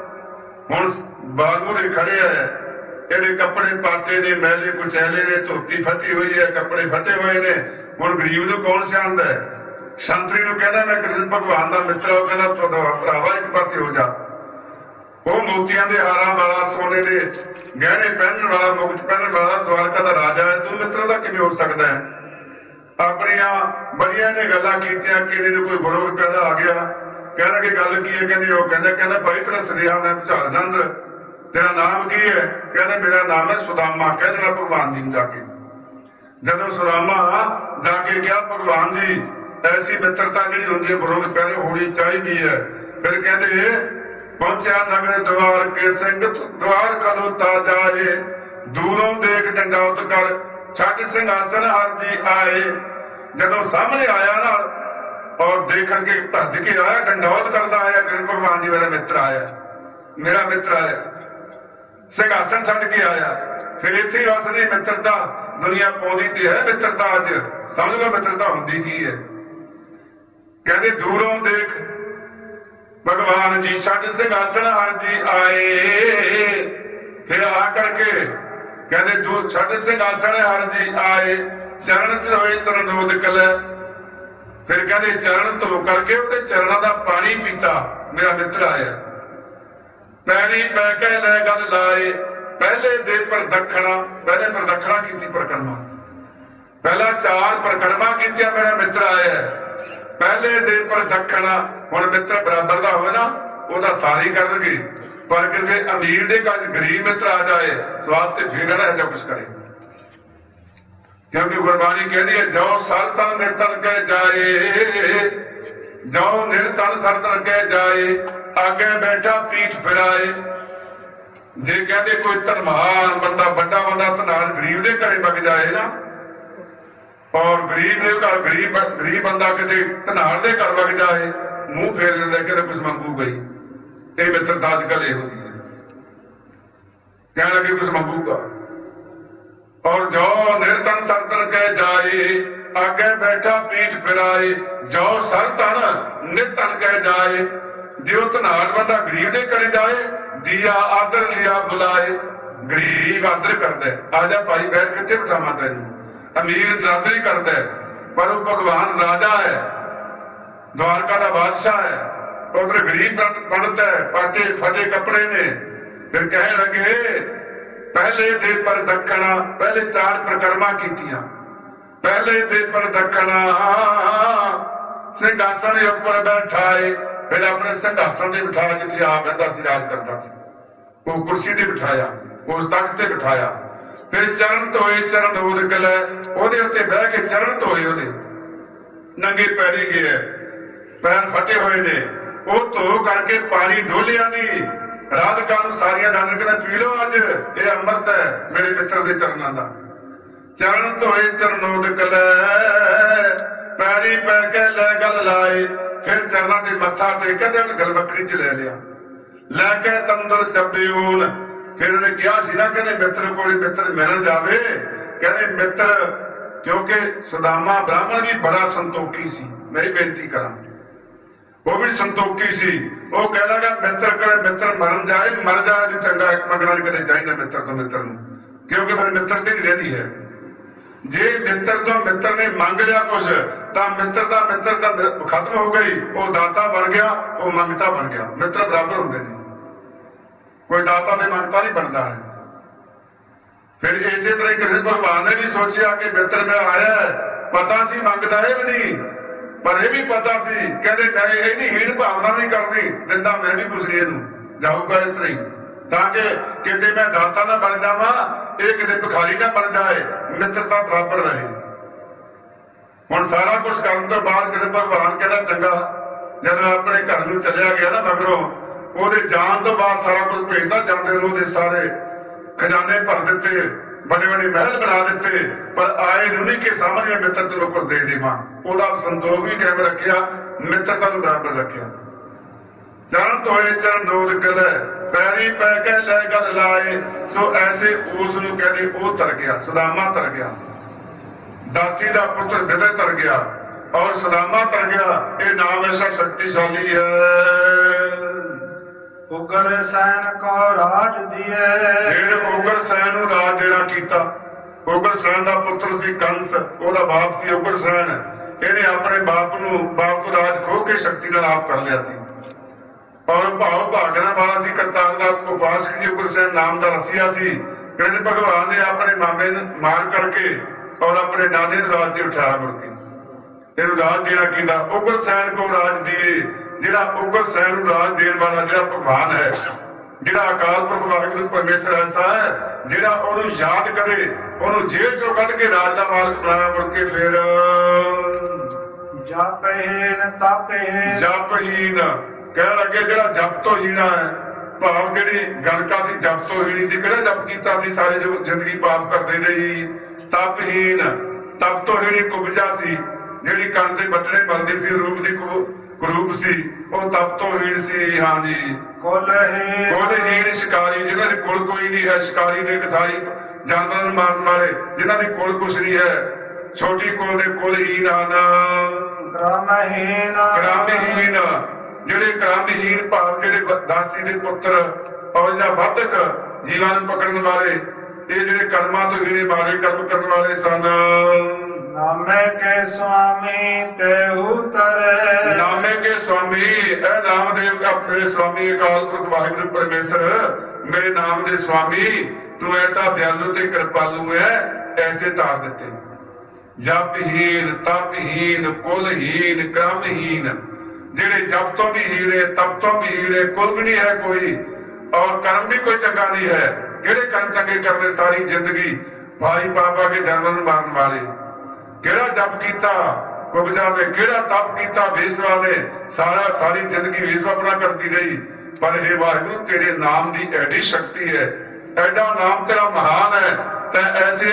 ਹੁਣ ਬਾਗੂ ਦੇ ਖੜੇ ਹੈ, ਇਹਦੇ ਕੱਪੜੇ ਪਾਟੇ ਨੇ, ਮੈਲੇ ਕੁਚੈਲੇ ਨੇ, ਧੋਤੀ ਫੱਟੀ ਹੋਈ ਹੈ, ਕੱਪੜੇ ਫੱਟੇ ਹੋਏ ਨੇ। ਹੁਣ ਗਰੀਬ ਨੂੰ ਕੌਣ ਸਿਆਣਦਾ ਹੈ। ਸੰਤਰੀ ਨੂੰ ਕਹਿੰਦਾ ਮੈਂ ਕ੍ਰਿਸ਼ਨ ਭਗਵਾਨ ਦਾ ਮਿੱਤਰ। ਉਹ ਕਹਿੰਦਾ ਤੁਹਾਡਾ ਭਰਾਵਾ ਇੱਕ ਪਾਸੇ ਹੋ ਜਾ। ਉਹ ਮੋਤੀਆਂ ਦੇ ਹਾਰਾਂ ਵਾਲਾ, ਸੋਨੇ ਦੇ ਗਹਿਣੇ ਪਹਿਨਣ ਵਾਲਾ, ਮੁਕਟ ਪਹਿਨਣ ਵਾਲਾ ਦਵਾਰਕਾ ਦਾ ਰਾਜਾ ਹੈ, ਤੂੰ ਮਿੱਤਰ ਦਾ ਕਿਵੇਂ ਹੋ ਸਕਦਾ ਹੈ। ਆਪਣੀਆਂ ਬੜੀਆਂ ਨੇ ਗੱਲਾਂ ਕੀਤੀਆਂ ਕਿ ਇਹਨੂੰ ਕੋਈ ਗੁਰੂ ਪੈਦਾ ਆ ਗਿਆ। ਕਹਿੰਦਾ ਕਿ ਗੱਲ ਕੀ ਹੈ। ਕਹਿੰਦੇ ਉਹ ਕਹਿੰਦਾ ਭਾਈ ਤੇਰਾ ਸੁਨੇਹਾ ਮੈਂ ਪਹੁੰਚਾ ਦਿੰਦਾ, ਤੇਰਾ ਨਾਮ ਕੀ ਹੈ। ਕਹਿੰਦਾ ਮੇਰਾ ਨਾਮ ਹੈ ਸੁਦਾਮਾ। ਕਹਿ ਦੇਣਾ ਭਗਵਾਨ ਜੀ ਨੂੰ ਜਾ ਕੇ। ਜਦੋਂ ਸੁਦਾਮਾ ਜਾ ਕੇ ਕਿਹਾ ਭਗਵਾਨ ਜੀ ਐਸੀ ਮਿੱਤਰਤਾ ਜਿਹੜੀ ਹੁੰਦੀ ਹੈ ਗੁਰੂ ਪੈਦਾ ਹੋਣੀ ਚਾਹੀਦੀ ਹੈ। ਫਿਰ ਕਹਿੰਦੇ ਪਹੁੰਚਿਆ ਨਗਰ ਦਵਾਰ ਕੇ, ਸਿੰਘ ਦਵਾਰ ਖਲੋਤਾ ਜਾਏ। ਦੂਰੋਂ ਦੇਖ ਡੰਡੌਤ ਕਰ, ਛੱਡ ਸਿੰਘਾਸਨ ਹਰ ਜੀ ਆਏ। ਜਦੋਂ ਸਾਹਮਣੇ ਆਇਆ ਨਾ ਔਰ ਦੇਖਣ ਕੇ ਭੱਜ ਕੇ ਆਇਆ, ਡੰਡੌਤ ਕਰਦਾ ਆਇਆ, ਕ੍ਰਿਸ਼ਨ ਭਗਵਾਨ ਜੀ ਮੇਰਾ ਮਿੱਤਰ ਆਇਆ, ਮੇਰਾ ਮਿੱਤਰ ਆਇਆ। ਸਿੰਘਾਸਨ ਛੱਡ ਕੇ ਆਇਆ। ਫਿਰ ਇੱਥੇ ਅਸਲੀ ਮਿੱਤਰਤਾ ਦੁਨੀਆ ਪਾਉਂਦੀ ਤੇ ਹੈ। ਮਿੱਤਰਤਾ ਅੱਜ ਸਮਝ ਲਓ ਮਿੱਤਰਤਾ ਹੁੰਦੀ ਕੀ ਹੈ। ਕਹਿੰਦੇ ਦੂਰੋਂ ਦੇਖ ਭਗਵਾਨ ਜੀ, ਛੱਡ ਸਿੰਘਾਸਨ ਹਰ ਜੀ ਆਏ। ਫਿਰ ਆ ਕਰਕੇ ਕਹਿੰਦੇ ਤੂੰ ਛੱਡ ਸਿੰਘਾਸਨ ਹਰ ਜੀ ਆਏ। ਚਰਨ ਚ ਹੋਏ ਤਰਨੋਦ ਕਲੈ। ਫਿਰ ਕਹਿੰਦੇ ਚਰਨ ਧੋ ਕਰਕੇ ਉਹਦੇ ਚਰਨਾਂ ਦਾ ਪਾਣੀ ਪੀਤਾ, ਮੇਰਾ ਮਿੱਤਰ ਆਇਆ। ਪੈਰੀ ਪੈ ਕੇ ਲੈ ਗੱਲ ਲਾਏ, ਪਹਿਲੇ ਦੇ ਪ੍ਰਦਖਣਾ। ਪਹਿਲੇ ਪ੍ਰਦਖਣਾ ਕੀਤੀ ਪਰਿਕਰਮਾ, ਪਹਿਲਾਂ 4 ਪਰਿਕਰਮਾ ਕੀਤੀਆਂ, ਮੇਰਾ ਮਿੱਤਰ ਆਇਆ। ਪਹਿਲੇ ਦੇ ਪ੍ਰਦਖਣਾ। ਹੁਣ ਮਿੱਤਰ ਬਰਾਬਰ ਦਾ ਹੋਵੇ ਨਾ ਉਹਦਾ ਸਾਰੀ ਕਰਨਗੇ, ਪਰ ਕਿਸੇ ਅਮੀਰ ਦੇ ਘਰ ਗਰੀਬ ਮਿੱਤਰ ਆ ਜਾਏ ਸਵਾਦ ਤੇ ਫਿਰ ਨਾ ਇਹਦਾ ਕੁਛ ਕਰੇ। ਕਿਉਂਕਿ ਗੁਰਬਾਣੀ ਕਹਿੰਦੀ ਹੈ ਜੋ ਸਰਤਨ ਨਿਰਤਨ ਕਹਿ ਜਾਏ, ਜੋ ਨਿਰਤਨ ਸਰਤਨ ਕਹਿ ਜਾਏ। आगे बैठा पीठ फिराए। जे कहते कोई धनवान बंदा बड़ा बंदा धनाल गरीब के घरे वग जाए ना, और गरीब के घर गरीब बंदा किसी धनाल के घर वग जाए, मुंह फेर लेंदा कि कुछ मंगू गई। ये मित्रता अजकल ये होती है, कहने लगे कुछ मंगूगा। और जो निर्धन सरतन कह जाए, आगे बैठा पीठ फिराए। जो सरतन निर्धन कह जाए, जो धनाल बंदा गरीब के घरे जाए, दिया आदर लिया बुलाए। गरीब आदर करता है, आजा भाई बैठ कितने बिठावा तेन। अमीर नरादरी करता है, पर वो भगवान राजा है, द्वारका का बादशाह है। उधर गरीब पंडित है, पाटे फटे कपड़े ने। फिर कहने लगे पहले दे पर दखना, पहले 4 परिक्रमा कीतियां। पहले दे पर दखना सिंहासन के उपर बैठाए। फिर अपने सिंहासन से बिठाया जिथे आप बंदा सी राज करता सी, वो कुर्सी से बिठाया, उस तख्त से बिठाया। फिर चरण धोए, चरण उदक लै, ਉਹਦੇ ਉੱਤੇ ਬਹਿ ਕੇ ਚਰਨ ਧੋਏ। ਉਹਦੇ ਨੰਗੇ ਪੈਰੀ ਗਏ, ਪੈਰ ਫਟੇ ਹੋਏ ਨੇ। ਉਹ ਧੋ ਕਰਕੇ ਪਾਣੀ ਡੋਲਿਆ ਨਹੀਂ। ਰਾਧਿਕਾ ਨੂੰ ਸਾਰੀਆਂ ਜਾਣ ਕੇ ਪੀ ਲਓ, ਅੱਜ ਇਹ ਅੰਮ੍ਰਿਤ ਹੈ ਮੇਰੇ ਮਿੱਤਰ ਦੇ ਚਰਨਾਂ ਦਾ। ਚਰਨ ਧੋਏ, ਚਰਨ ਉਦਕ ਲੈ, ਪੈਰੀ ਪੈ ਕੇ ਲੈ ਗਲ ਲਾਏ। ਫਿਰ ਚਰਨਾਂ ਤੇ ਮੱਥਾ ਟੇਕਿਆ ਤੇ ਉਹਨੇ ਗਲਬੱਕੜੀ ਚ ਲੈ ਲਿਆ, ਲੈ ਕੇ ਤੰਦਰ ਚੱਬਿਊਨ। ਫਿਰ ਉਹਨੇ ਕਿਹਾ ਸੀ ਨਾ, ਕਹਿੰਦੇ ਮਿੱਤਰ ਕੋਲ ਮਿੱਤਰ ਮਿਲਣ ਜਾਵੇ। ਕਹਿੰਦੇ ਮਿੱਤਰ, ਕਿਉਂਕਿ ਸੁਦਾਮਾ ਬ੍ਰਾਹਮਣ ਵੀ ਬੜਾ ਸੰਤੋਖੀ ਸੀ, ਮੈਂ ਬੇਨਤੀ ਕਰਾਂ, ਉਹ ਵੀ ਸੰਤੋਖੀ ਸੀ। ਉਹ ਕਹਿ ਲਗਾ ਮਿੱਤਰ ਕਰੇ ਮਿੱਤਰ ਮਰਨ ਜਾਏ, ਮਰ ਜਾਏ ਜੀ ਚੰਗਾ, ਇੱਕ ਮੰਗਣਾ ਨਹੀਂ ਕਦੇ ਚਾਹੀਦਾ ਮਿੱਤਰ ਤੋਂ ਮਿੱਤਰ ਨੂੰ, ਕਿਉਂਕਿ ਫਿਰ ਮਿੱਤਰ ਤੇ ਨਹੀਂ ਰਹਿੰਦੀ ਹੈ। ਜੇ ਮਿੱਤਰ ਤੋਂ ਮਿੱਤਰ ਨੇ ਮੰਗ ਲਿਆ ਕੁਝ, ਤਾਂ ਮਿੱਤਰ ਦਾ ਖਤਮ ਹੋ ਗਈ। ਉਹ ਦਾਤਾ ਬਣ ਗਿਆ, ਉਹ ਮੰਗਤਾ ਬਣ ਗਿਆ। ਮਿੱਤਰ ਬਰਾਬਰ ਹੁੰਦੇ ਨੇ, ਕੋਈ ਦਾਤਾ ਤੇ ਮੰਗਤਾ ਨਹੀਂ ਬਣਦਾ ਹੈ। फिर इसे तरह कृष्ण भगवान ने भी सोचा कि मित्र मैं आया, पता सी मंगता है भी नहीं, पर यह भी पता सी, कहते मैं यही हीण भावना नहीं करती, दिता मैं भी कुछ नहीं जाऊगा इस तरह ही, ताकि कितने मैं दाता ना बन जावा, ये किसी भिखारी ना बन जाए, मित्रता बराबर रहे। हुण सारा कुछ करने तो बाद कृष्ण भगवान कहना चंगा, जब अपने घर में चलिया गया ना मगरों, ਉਹਦੇ ਜਾਣ ਤੋਂ ਬਾਅਦ ਸਾਰਾ ਕੁਝ ਭੇਜਦਾ, ਜਾਂਦੇ ਨੂੰ ਉਹਦੇ ਸਾਰੇ खजाने भर दिते, बड़े बड़े महल बना दिते, पर आए नहीं के सामने मित्र तेन ऊपर दे देवा। ओदा संतोख भी कायम रखिया, मित्रता बराबर रखिया। चरण धोए, चरण उदक लै, पैरी पै के लै गल लाए। सो ऐसे उस नूं कहदे वो तर गया, सुदामा तर गया, दासी का पुत्र विदय तर गया, और सुदामा तर गया। ये नाम ऐसा शक्तिशाली है। उगर सैन को राज दिए। फिर उगर सैन नूं राज देना कीता। उगर सैन का पुत्र सी कंस, ओदा बाप सी उगर सैन। इहने अपने बाप तो राज खो के शक्ति नाल आप कर लिया सी, और भाव भागना वाला सी। करतार का उपास की उगर सैन नाम का रसिया सी। कृष्ण भगवान ने अपने मामे मार करके और अपने नाने राज से उठाया, मुड़ के इहनूं राज देना कीता। उगर सैन को राज दिए। जिहड़ा उगर सैन नूं राज देण वाला जिहड़ा भगवान है, जिहड़ा अकाल पुरख वाहिगुरू परमेश्वर ऐसा है, जिहड़ा उहनूं याद करे, उहनूं जेल चों कढ के राज दा मालक बनाया। मुड़ के फिर जपहीन तपहीन, जपहीन कहण लगे जिहड़ा जप तो हीना है, भाव जिहड़ी गलका सी जप तो हीनी सी, किहड़ा जप कीता सी, सारी जिंदगी पाप करदे रही। तपहीन, तप तो हीनी कुबजा सी, जिहड़ी कंन दे बटने मलदी सी, रूप दी कुरूप सी, वो तप तो हीन सी। हाँ जी, कुलहीन शिकारी, जिन्हां दे कुल कोई नहीं है। शिकारी ने सारी जानवरां नूं मारन वाले, जिन्हां दी कुल कुछ नहीं है। छोटी कुल दे कुलहीन आना। क्रमहीन, जिहड़े क्रमहीन भाव जिहड़े दासी दे पुत्र और जिहड़ा बाधक जीवां नूं पकड़न वाले, ये जिहड़े कर्मां तो जिहड़े माड़े कर्म करन वाले सन। नामे के स्वामी तेहू तरे। नामे के स्वामी, ए नामदेव अपने स्वामी अकाल पुरख वाहिगुरू परमेश्वर, मेरे नाम दे स्वामी तू ऐसा दयालु ते कृपालु है, ऐसे तार देते। जपहीन, तपहीन, कुलहीन, क्रमहीन, जिहड़े जप तो भी हीन है, तप तो भी हीन है, कुल भी नहीं है कोई, और कर्म भी कोई चंगा नहीं है। किहड़े कर्म चंगे करने सारी जिंदगी भाई पापा के जानवर मारन वाले। किहड़ा जप कीता, ਕੁਬਜਾ ਨੇ ਕਿਹੜਾ ਤਪ ਕੀਤਾ ਵੇਸਵਾ ਨੇ, ਸਾਰੀ ਜ਼ਿੰਦਗੀ ਵੇਸਵਾਪਣਾ ਕਰਦੀ ਰਹੀ। ਪਰ ਇਹ ਵਾਹਿਗੁਰੂ ਤੇਰੇ ਨਾਮ ਦੀ ਐਡੀ ਸ਼ਕਤੀ ਹੈ, ਐਡਾ ਨਾਮ ਤੇਰਾ ਮਹਾਨ ਹੈ, ਤੈਂ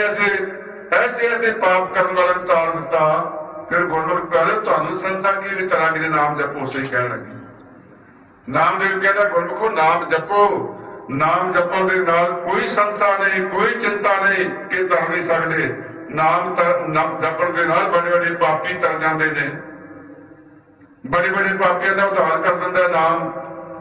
ਐਸੇ ਪਾਪ ਕਰਨ ਵਾਲੇ ਨੂੰ ਤਾਰ ਦਿੱਤਾ। ਫਿਰ ਗੁਰਮੁਖ ਪਿਆਰੇ ਤੁਹਾਨੂੰ ਸੰਸਾ ਕੀ ਵੀ ਤਰ੍ਹਾਂ ਦੇ ਨਾਮ ਜਪੋ, ਸਹੀ ਕਹਿਣ ਲੱਗੀ। ਨਾਮਦੇਵ ਕਹਿੰਦਾ ਗੁਰਮੁਖੋ ਨਾਮ ਜਪੋ, ਨਾਮ ਜਪਣ ਦੇ ਨਾਲ ਕੋਈ ਸੰਸਾ ਨਹੀਂ, ਕੋਈ ਚਿੰਤਾ ਨਹੀਂ ਕਿ ਤਰ ਨਹੀਂ ਸਕਦੇ। ਨਾਮ ਜਪਣ ਦੇ ਨਾਲ ਬੜੇ ਬੜੇ ਪਾਪੀ ਤਰ ਜਾਂਦੇ ਨੇ, ਬੜੇ ਬੜੇ ਪਾਪੀਆਂ ਦਾ ਉਧਾਰ ਕਰ ਦਿੰਦਾ ਨਾਮ,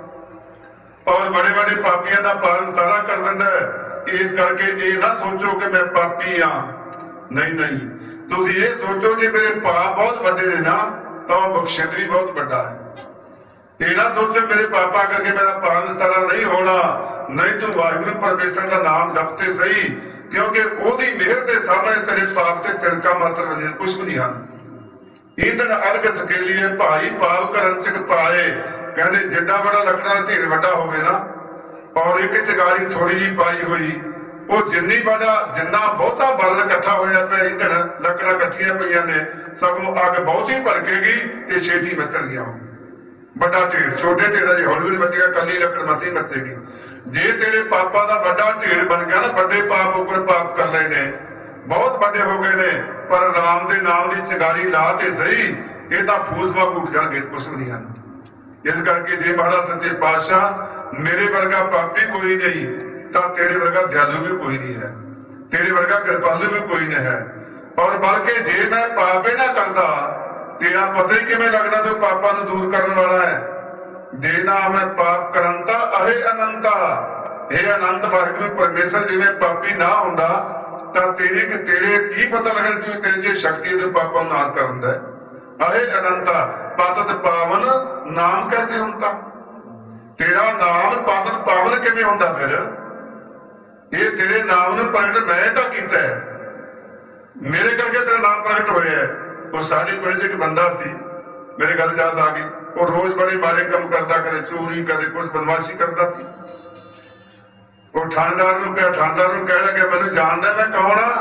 ਔਰ ਬੜੇ ਬੜੇ ਪਾਪੀਆਂ ਦਾ ਪਾਲਣ ਸਾਰਾ ਕਰ ਦਿੰਦਾ। ਇਸ ਕਰਕੇ ਇਹ ਨਾ ਸੋਚੋ ਕਿ ਮੈਂ ਪਾਪੀ ਹਾਂ, ਨਹੀਂ ਨਹੀਂ, ਤੁਸੀਂ ਇਹ ਸੋਚੋ ਜੇ ਮੇਰੇ ਪਾਪ ਬਹੁਤ ਵੱਡੇ ਨੇ ਨਾ ਤਾਂ ਬਖਸ਼ਿਸ਼ ਵੀ ਬਹੁਤ ਵੱਡਾ ਹੈ। ਇਹ ਨਾ ਸੋਚੋ ਮੇਰੇ ਪਾਪਾ ਕਰਕੇ ਮੇਰਾ ਪਾਲਣ ਸਾਰਾ ਨਹੀਂ ਹੋਣਾ, ਨਹੀਂ ਤੂੰ ਵਾਹਿਗੁਰੂ ਪਰਮੇਸ਼ਰ ਦਾ ਨਾਮ ਜਪਤੇ ਸਹੀ, ਕਿਉਂਕਿ ਉਹਦੀ ਮਿਹਰ ਦੇ ਸਾਹਮਣੇ ਤੇਰੇ ਪਾਪ ਤੇ ਤਿਲਕਾ ਮਾਤਰ ਵਜੇ ਕੁਝ ਵੀ ਨਹੀਂ ਹਨ। ਈਂਦਣ ਅਰਗ ਸਕੇਲੀਏ ਭਾਈ ਪਾਪ ਕਰਨ ਚ ਪਾਏ, ਕਹਿੰਦੇ ਜਿੱਡਾ ਬੜਾ ਲੱਕੜਾਂ ਦਾ ਢੇਰ ਵੱਡਾ ਹੋਵੇ ਨਾ, ਔਰ ਇੱਕ ਚਿੰਗਾਰੀ ਥੋੜੀ ਜਿਹੀ ਪਾਈ ਹੋਈ, ਉਹ ਜਿੰਨਾ ਬਹੁਤਾ ਬਲ ਇਕੱਠਾ ਹੋਇਆ ਪਿਆ, ਈਂਦਣ ਲੱਕੜਾਂ ਇਕੱਠੀਆਂ ਪਈਆਂ ਨੇ, ਸਗੋਂ ਅੱਗ ਬਹੁਤੀ ਭੜਕੇਗੀ ਤੇ ਛੇਤੀ ਮੱਚਣ ਗਿਆ। ਵੱਡਾ ਢੇਰ ਛੋਟੇ ਢੇਰ ਦਾ ਹੌਲੀ ਹੌਲੀ ਮੱਚੇਗਾ, ਕੱਲੀ ਲੱਕੜ ਮੱਚੀ ਮੱਚੇਗੀ। ਜੇ ਤੇਰੇ ਪਾਪਾਂ ਦਾ ਵੱਡਾ ਢੇਰ ਬਣ ਗਿਆ ਨਾ, ਵੱਡੇ ਪਾਪ ਉੱਪਰ ਪਾਪ ਕਰ ਲਏ ਨੇ, ਬਹੁਤ ਵੱਡੇ ਹੋ ਗਏ ਨੇ, ਪਰ ਰਾਮ ਦੇ ਨਾਮ ਦੀ ਚਿੰਗਾਰੀ ਲਾ ਤੇ ਸਹੀ, ਇਹ ਤਾਂ ਫੂਸ ਵਾਂਗ ਉੱਠ ਜਾਣਗੇ, ਕੁਛ ਵੀ ਨਹੀਂ ਹਨ। ਇਸ ਕਰਕੇ ਜੇ ਮਹਾਰਾਜ ਸੱਚੇ ਪਾਤਸ਼ਾਹ ਮੇਰੇ ਵਰਗਾ ਪਾਪੀ ਕੋਈ ਨਹੀਂ ਤਾਂ ਤੇਰੇ ਵਰਗਾ ਦਿਆਲੂ ਵੀ ਕੋਈ ਨਹੀਂ ਹੈ, ਤੇਰੇ ਵਰਗਾ ਕਿਰਪਾਲੂ ਵੀ ਕੋਈ ਨਹੀਂ ਹੈ। ਔਰ ਬਲਕਿ ਜੇ ਮੈਂ ਪਾਪ ਹੀ ਨਾ ਕਰਦਾ, ਤੇਰਾ ਪਤਾ ਹੀ ਕਿਵੇਂ ਲੱਗਦਾ ਤੂੰ ਪਾਪਾਂ ਨੂੰ ਦੂਰ ਕਰਨ ਵਾਲਾ ਹੈ। ਜੇ ਨਾ ਮੈਂ ਪਾਪ ਕਰੰਤਾ ਅਹੇ ਅਨੰਤਾ, ਇਹ ਅਨੰਤ ਵਾਹਿਗੁਰੂ ਪਰਮੇਸ਼ਰ ਜਿਵੇਂ ਪਾਪੀ ਨਾ ਹੁੰਦਾ ਤਾਂ ਤੇਰੇ ਕੀ ਪਤਾ ਲੱਗਣ ਤੂੰ ਤੇਰੇ ਜੇ ਸ਼ਕਤੀ ਦੇ ਪਾਪਾਂ ਨੂੰ ਨਾਸ਼ ਕਰਨ ਦਾ। ਅਹੇ ਅਨੰਤਾ ਪਤਿਤ ਪਾਵਨ ਨਾਮ ਕੈਸੇ ਹੁੰਦਾ, ਤੇਰਾ ਨਾਮ ਪਤਿਤ ਪਾਵਨ ਕਿਵੇਂ ਹੁੰਦਾ? ਫਿਰ ਇਹ ਤੇਰੇ ਨਾਮ ਨੂੰ ਪ੍ਰਗਟ ਮੈਂ ਤਾਂ ਕੀਤਾ ਹੈ, ਮੇਰੇ ਕਰਕੇ ਤੇਰਾ ਨਾਮ ਪ੍ਰਗਟ ਹੋਇਆ ਹੈ। ਉਹ ਸਾਡੇ ਪਿੰਡ 'ਚ ਇੱਕ ਬੰਦਾ ਸੀ, ਮੇਰੇ ਗੱਲ ਯਾਦ ਆ ਗਈ, ਉਹ ਰੋਜ਼ ਬੜੇ ਮਾੜੇ ਕੰਮ ਕਰਦਾ, ਕਦੇ ਚੋਰੀ ਕਦੇ ਕੁਝ ਬਦਮਾਸ਼ੀ ਕਰਦਾ ਸੀ। ਉਹ ਥਾਣੇਦਾਰ ਨੂੰ ਕਹਿਣ ਲੱਗਿਆ ਮੈਨੂੰ ਜਾਣਦਾ ਮੈਂ ਕੌਣ ਆ,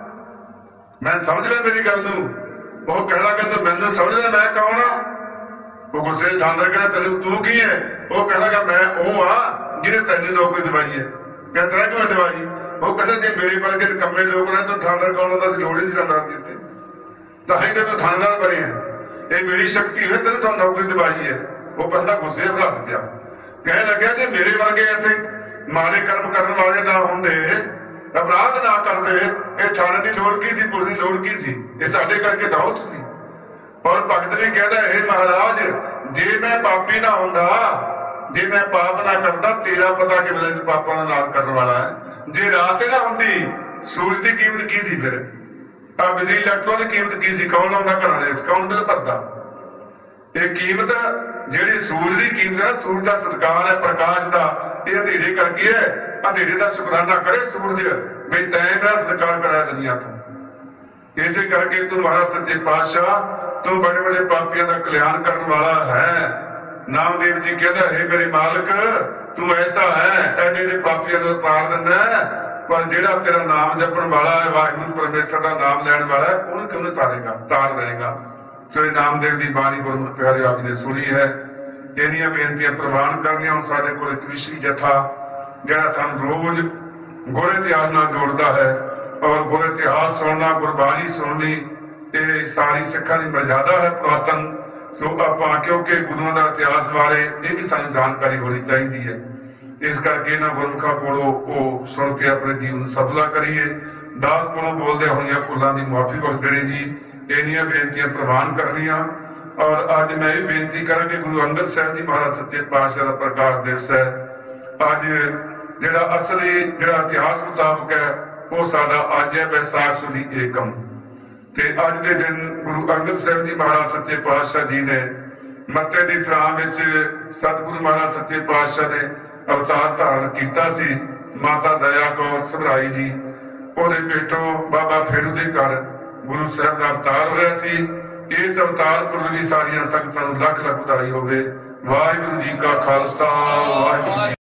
ਮੈਂ ਸਮਝ ਲਿਆ ਮੇਰੀ ਗੱਲ ਨੂੰ। ਉਹ ਕਹਿਣ ਲੱਗਾ ਤੂੰ ਮੈਨੂੰ ਸਮਝਦਾ ਮੈਂ ਕੌਣ ਆ? ਉਹ ਗੁੱਸੇ ਥਾਣੇਦਾਰ ਕਹਿੰਦਾ ਤੈਨੂੰ ਤੂੰ ਕੀ ਹੈ? ਉਹ ਕਹਿਣ ਲੱਗਾ ਮੈਂ ਉਹ ਆ ਜਿਹਨੇ ਤੈਨੂੰ ਨੌਕਰੀ ਦਿਵਾਈ ਹੈ। ਕਹਿੰਦਾ ਕਿਉਂ ਦਿਵਾਈ? ਉਹ ਕਹਿੰਦਾ ਜੇ ਮੇਰੇ ਵਰਗੇ ਕੰਮੇ ਲੋਕ ਨੇ ਤੂੰ ਥਾਣੇਦਾਰ ਕੌਣ ਹੁੰਦਾ ਸੀ? ਲੋੜ ਹੀ ਨਹੀਂ ਥਾਣੇਦਾਰ ਦੀ ਇੱਥੇ, ਤਾਂ ਹੀ ਤੂੰ ਥਾਣੇਦਾਰ ਬਣੇ ਹੈ, ਇਹ ਮੇਰੀ ਸ਼ਕਤੀ ਹੋਏ ਤੈਨੂੰ ਤਾਂ ਨੌਕਰੀ ਦਿਵਾਈ ਹੈ। ਉਹ ਬੰਦਾ ਗੁੱਸੇ ਹੱਸ ਪਿਆ, ਕਹਿਣ ਲੱਗਿਆ ਜੇ ਮੇਰੇ ਵਰਗੇ ਇੱਥੇ ਮਾੜੇ ਕਰਮ ਕਰਨ ਵਾਲੇ ਨਾ ਹੁੰਦੇ, ਅਪਰਾਧ ਨਾ ਕਰਦੇ, ਇਹ ਥਾਣੇ ਦੀ ਲੋੜ ਕੀ ਸੀ, ਪੁਲਿਸ ਦੀ ਲੋੜ ਕੀ ਸੀ? ਇਹ ਸਾਡੇ ਕਰਕੇ ਦਾਓ ਤੁਸੀਂ। ਔਰ ਭਗਤ ਵੀ ਕਹਿੰਦਾ ਇਹ ਮਹਾਰਾਜ ਜੇ ਮੈਂ ਪਾਪੀ ਨਾ ਹੁੰਦਾ, ਜੇ ਮੈਂ ਪਾਪ ਨਾ ਕਰਦਾ, ਤੇਰਾ ਪਤਾ ਕਿਵੇਂ ਲੱਗਦਾ ਪਾਪਾਂ ਦਾ ਨਾਸ਼ ਕਰਨ ਵਾਲਾ ਹੈ। ਜੇ ਰਾਤ ਨਾ ਹੁੰਦੀ, ਸੂਰਜ ਦੀ ਕੀਮਤ ਕੀ ਸੀ? ਫਿਰ ਆ ਬਿਜਲੀ ਇਲੈਕਟ੍ਰੋਨ ਦੀ ਕੀਮਤ ਕੀ ਸੀ? ਕੌਣ ਲਾਉਂਦਾ ਘਰਾਂ ਦੇ ਵਿੱਚ, ਕੌਣ ਬਿੱਲ ਭਰਦਾ? ਇਹ ਕੀਮਤ ਜਿਹੜੀ ਸੂਰਜ ਦੀ ਕੀਮਤ ਹੈ, ਸੂਰਜ ਦਾ ਸਤਿਕਾਰ ਹੈ, ਪ੍ਰਕਾਸ਼ ਦਾ, ਇਹ ਅੰਧੇਰੇ ਕਰਕੇ ਹੈ। ਅੰਧੇਰੇ ਦਾ ਸ਼ੁਕਰਾਨਾ ਕਰੇ ਸੂਰਜ ਵੀ ਤੈਂ ਦਾ ਸਤਿਕਾਰ ਕਰਾਇਆ ਦੁਨੀਆ ਤੋਂ। ਇਸੇ ਕਰਕੇ ਤੂੰ ਮਹਾਰਾਜ ਸੱਚੇ ਪਾਤਸ਼ਾਹ, ਤੂੰ ਬੜੇ ਬੜੇ ਪਾਪੀਆਂ ਦਾ ਕਲਿਆਣ ਕਰਨ ਵਾਲਾ ਹੈ। ਨਾਮਦੇਵ ਜੀ ਕਹਿੰਦਾ ਹੈ ਮੇਰੇ ਮਾਲਕ ਤੂੰ ਐਸਾ ਹੈ, ਐਡੇ ਦੇ ਪਾਪੀਆਂ ਨੂੰ ਤਾਰ ਦਿੰਦਾ, ਪਰ ਜਿਹੜਾ ਤੇਰਾ ਨਾਮ ਜਪਣ ਵਾਲਾ ਹੈ, ਵਾਹਿਗੁਰੂ ਪਰਮੇਸ਼ਰ ਦਾ ਨਾਮ ਲੈਣ ਵਾਲਾ ਹੈ, ਉਹਨੂੰ ਕਿਉਂ ਨਹੀਂ ਤਾਰੇਗਾ, ਤਾਰ ਦੇਗਾ। ਸੋ ਇਹ ਨਾਮਦੇਵ ਦੀ ਬਾਣੀ ਗੁਰਮੁਖ ਪਿਆਰੇ ਆਪ ਨੇ ਸੁਣੀ ਹੈ। ਇਹਦੀਆਂ ਬੇਨਤੀਆਂ ਪ੍ਰਵਾਨ ਕਰਨੀਆਂ। ਹੁਣ ਸਾਡੇ ਕੋਲ ਇੱਕ ਵਿਸ਼ੀ ਜਥਾ ਜਿਹੜਾ ਸਾਨੂੰ ਰੋਜ਼ ਗੁਰ ਇਤਿਹਾਸ ਨਾਲ ਜੋੜਦਾ ਹੈ, ਔਰ ਗੁਰ ਇਤਿਹਾਸ ਸੁਣਨਾ, ਗੁਰਬਾਣੀ ਸੁਣਨੀ, ਇਹ ਸਾਰੀ ਸਿੱਖਾਂ ਦੀ ਮਰਜ਼ਾਦਾ ਹੈ ਪੁਰਾਤਨ। ਸੋ ਆਪਾਂ ਕਿਉਂਕਿ ਗੁਰੂਆਂ ਦਾ ਇਤਿਹਾਸ ਬਾਰੇ ਇਹ ਵੀ ਸਾਨੂੰ ਜਾਣਕਾਰੀ ਹੋਣੀ ਚਾਹੀਦੀ ਹੈ। ਇਸ ਕਰਕੇ ਇਹਨਾਂ ਗੁਰਮੁਖਾਂ ਕੋਲੋਂ ਉਹ ਸੁਣ ਕੇ ਆਪਣੇ ਜੀਵਨ ਨੂੰ ਸਫਲਾ ਕਰੀਏ। ਦਾਸ ਕੋਲੋਂ ਬੋਲਦੇ ਹੋਈਆਂ ਭੁੱਲਾਂ ਦੀ ਮੁਆਫੀ ਬਖਸ਼ ਦੇਣੀ ਜੀ। ਇੰਨੀਆਂ ਬੇਨਤੀਆਂ ਪ੍ਰਵਾਨ ਕਰਨੀਆਂ। ਔਰ ਅੱਜ ਮੈਂ ਇਹ ਬੇਨਤੀ ਕਰਾਂ ਕਿ ਗੁਰੂ ਅੰਗਦ ਸਾਹਿਬ ਜੀ ਮਹਾਰਾਜ ਸੱਚੇ ਪਾਤਸ਼ਾਹ ਦਾ ਪ੍ਰਕਾਸ਼ ਦਿਵਸ ਹੈ। ਅੱਜ ਜਿਹੜਾ ਅਸਲੀ ਜਿਹੜਾ ਇਤਿਹਾਸ ਮੁਤਾਬਕ ਹੈ ਉਹ ਸਾਡਾ ਅੱਜ ਹੈ ਵਿਸਾਖ ਸੁਦੀ ਏਕਮ। ਤੇ ਅੱਜ ਦੇ ਦਿਨ ਗੁਰੂ ਅੰਗਦ ਸਾਹਿਬ ਜੀ ਮਹਾਰਾਜ ਸੱਚੇ ਪਾਤਸ਼ਾਹ ਜੀ ਨੇ ਮੱਤੇ ਦੀ ਸਰਾਂ ਵਿੱਚ ਸਤਿਗੁਰੂ ਮਹਾਰਾਜ ਸੱਚੇ ਪਾਤਸ਼ਾਹ ਨੇ ਅਵਤਾਰ ਧਾਰਨ ਕੀਤਾ ਸੀ। ਮਾਤਾ ਦਇਆ ਕੌਰ ਸਭਰਾਈ ਜੀ ਉਹਦੇ ਪੇਟੋਂ ਬਾਬਾ ਫੇਰੂ ਦੇ ਘਰ ਗੁਰੂ ਸਾਹਿਬ ਦਾ ਅਵਤਾਰ ਹੋਇਆ ਸੀ। ਇਸ ਅਵਤਾਰ ਪੁਰਬ ਦੀ ਸਾਰੀਆਂ ਸੰਗਤਾਂ ਨੂੰ ਲੱਖ ਲੱਖ ਵਧਾਈ ਹੋਵੇ। ਵਾਹਿਗੁਰੂ ਜੀ ਕਾ ਖਾਲਸਾ, ਵਾਹਿਗੁਰੂ ਜੀ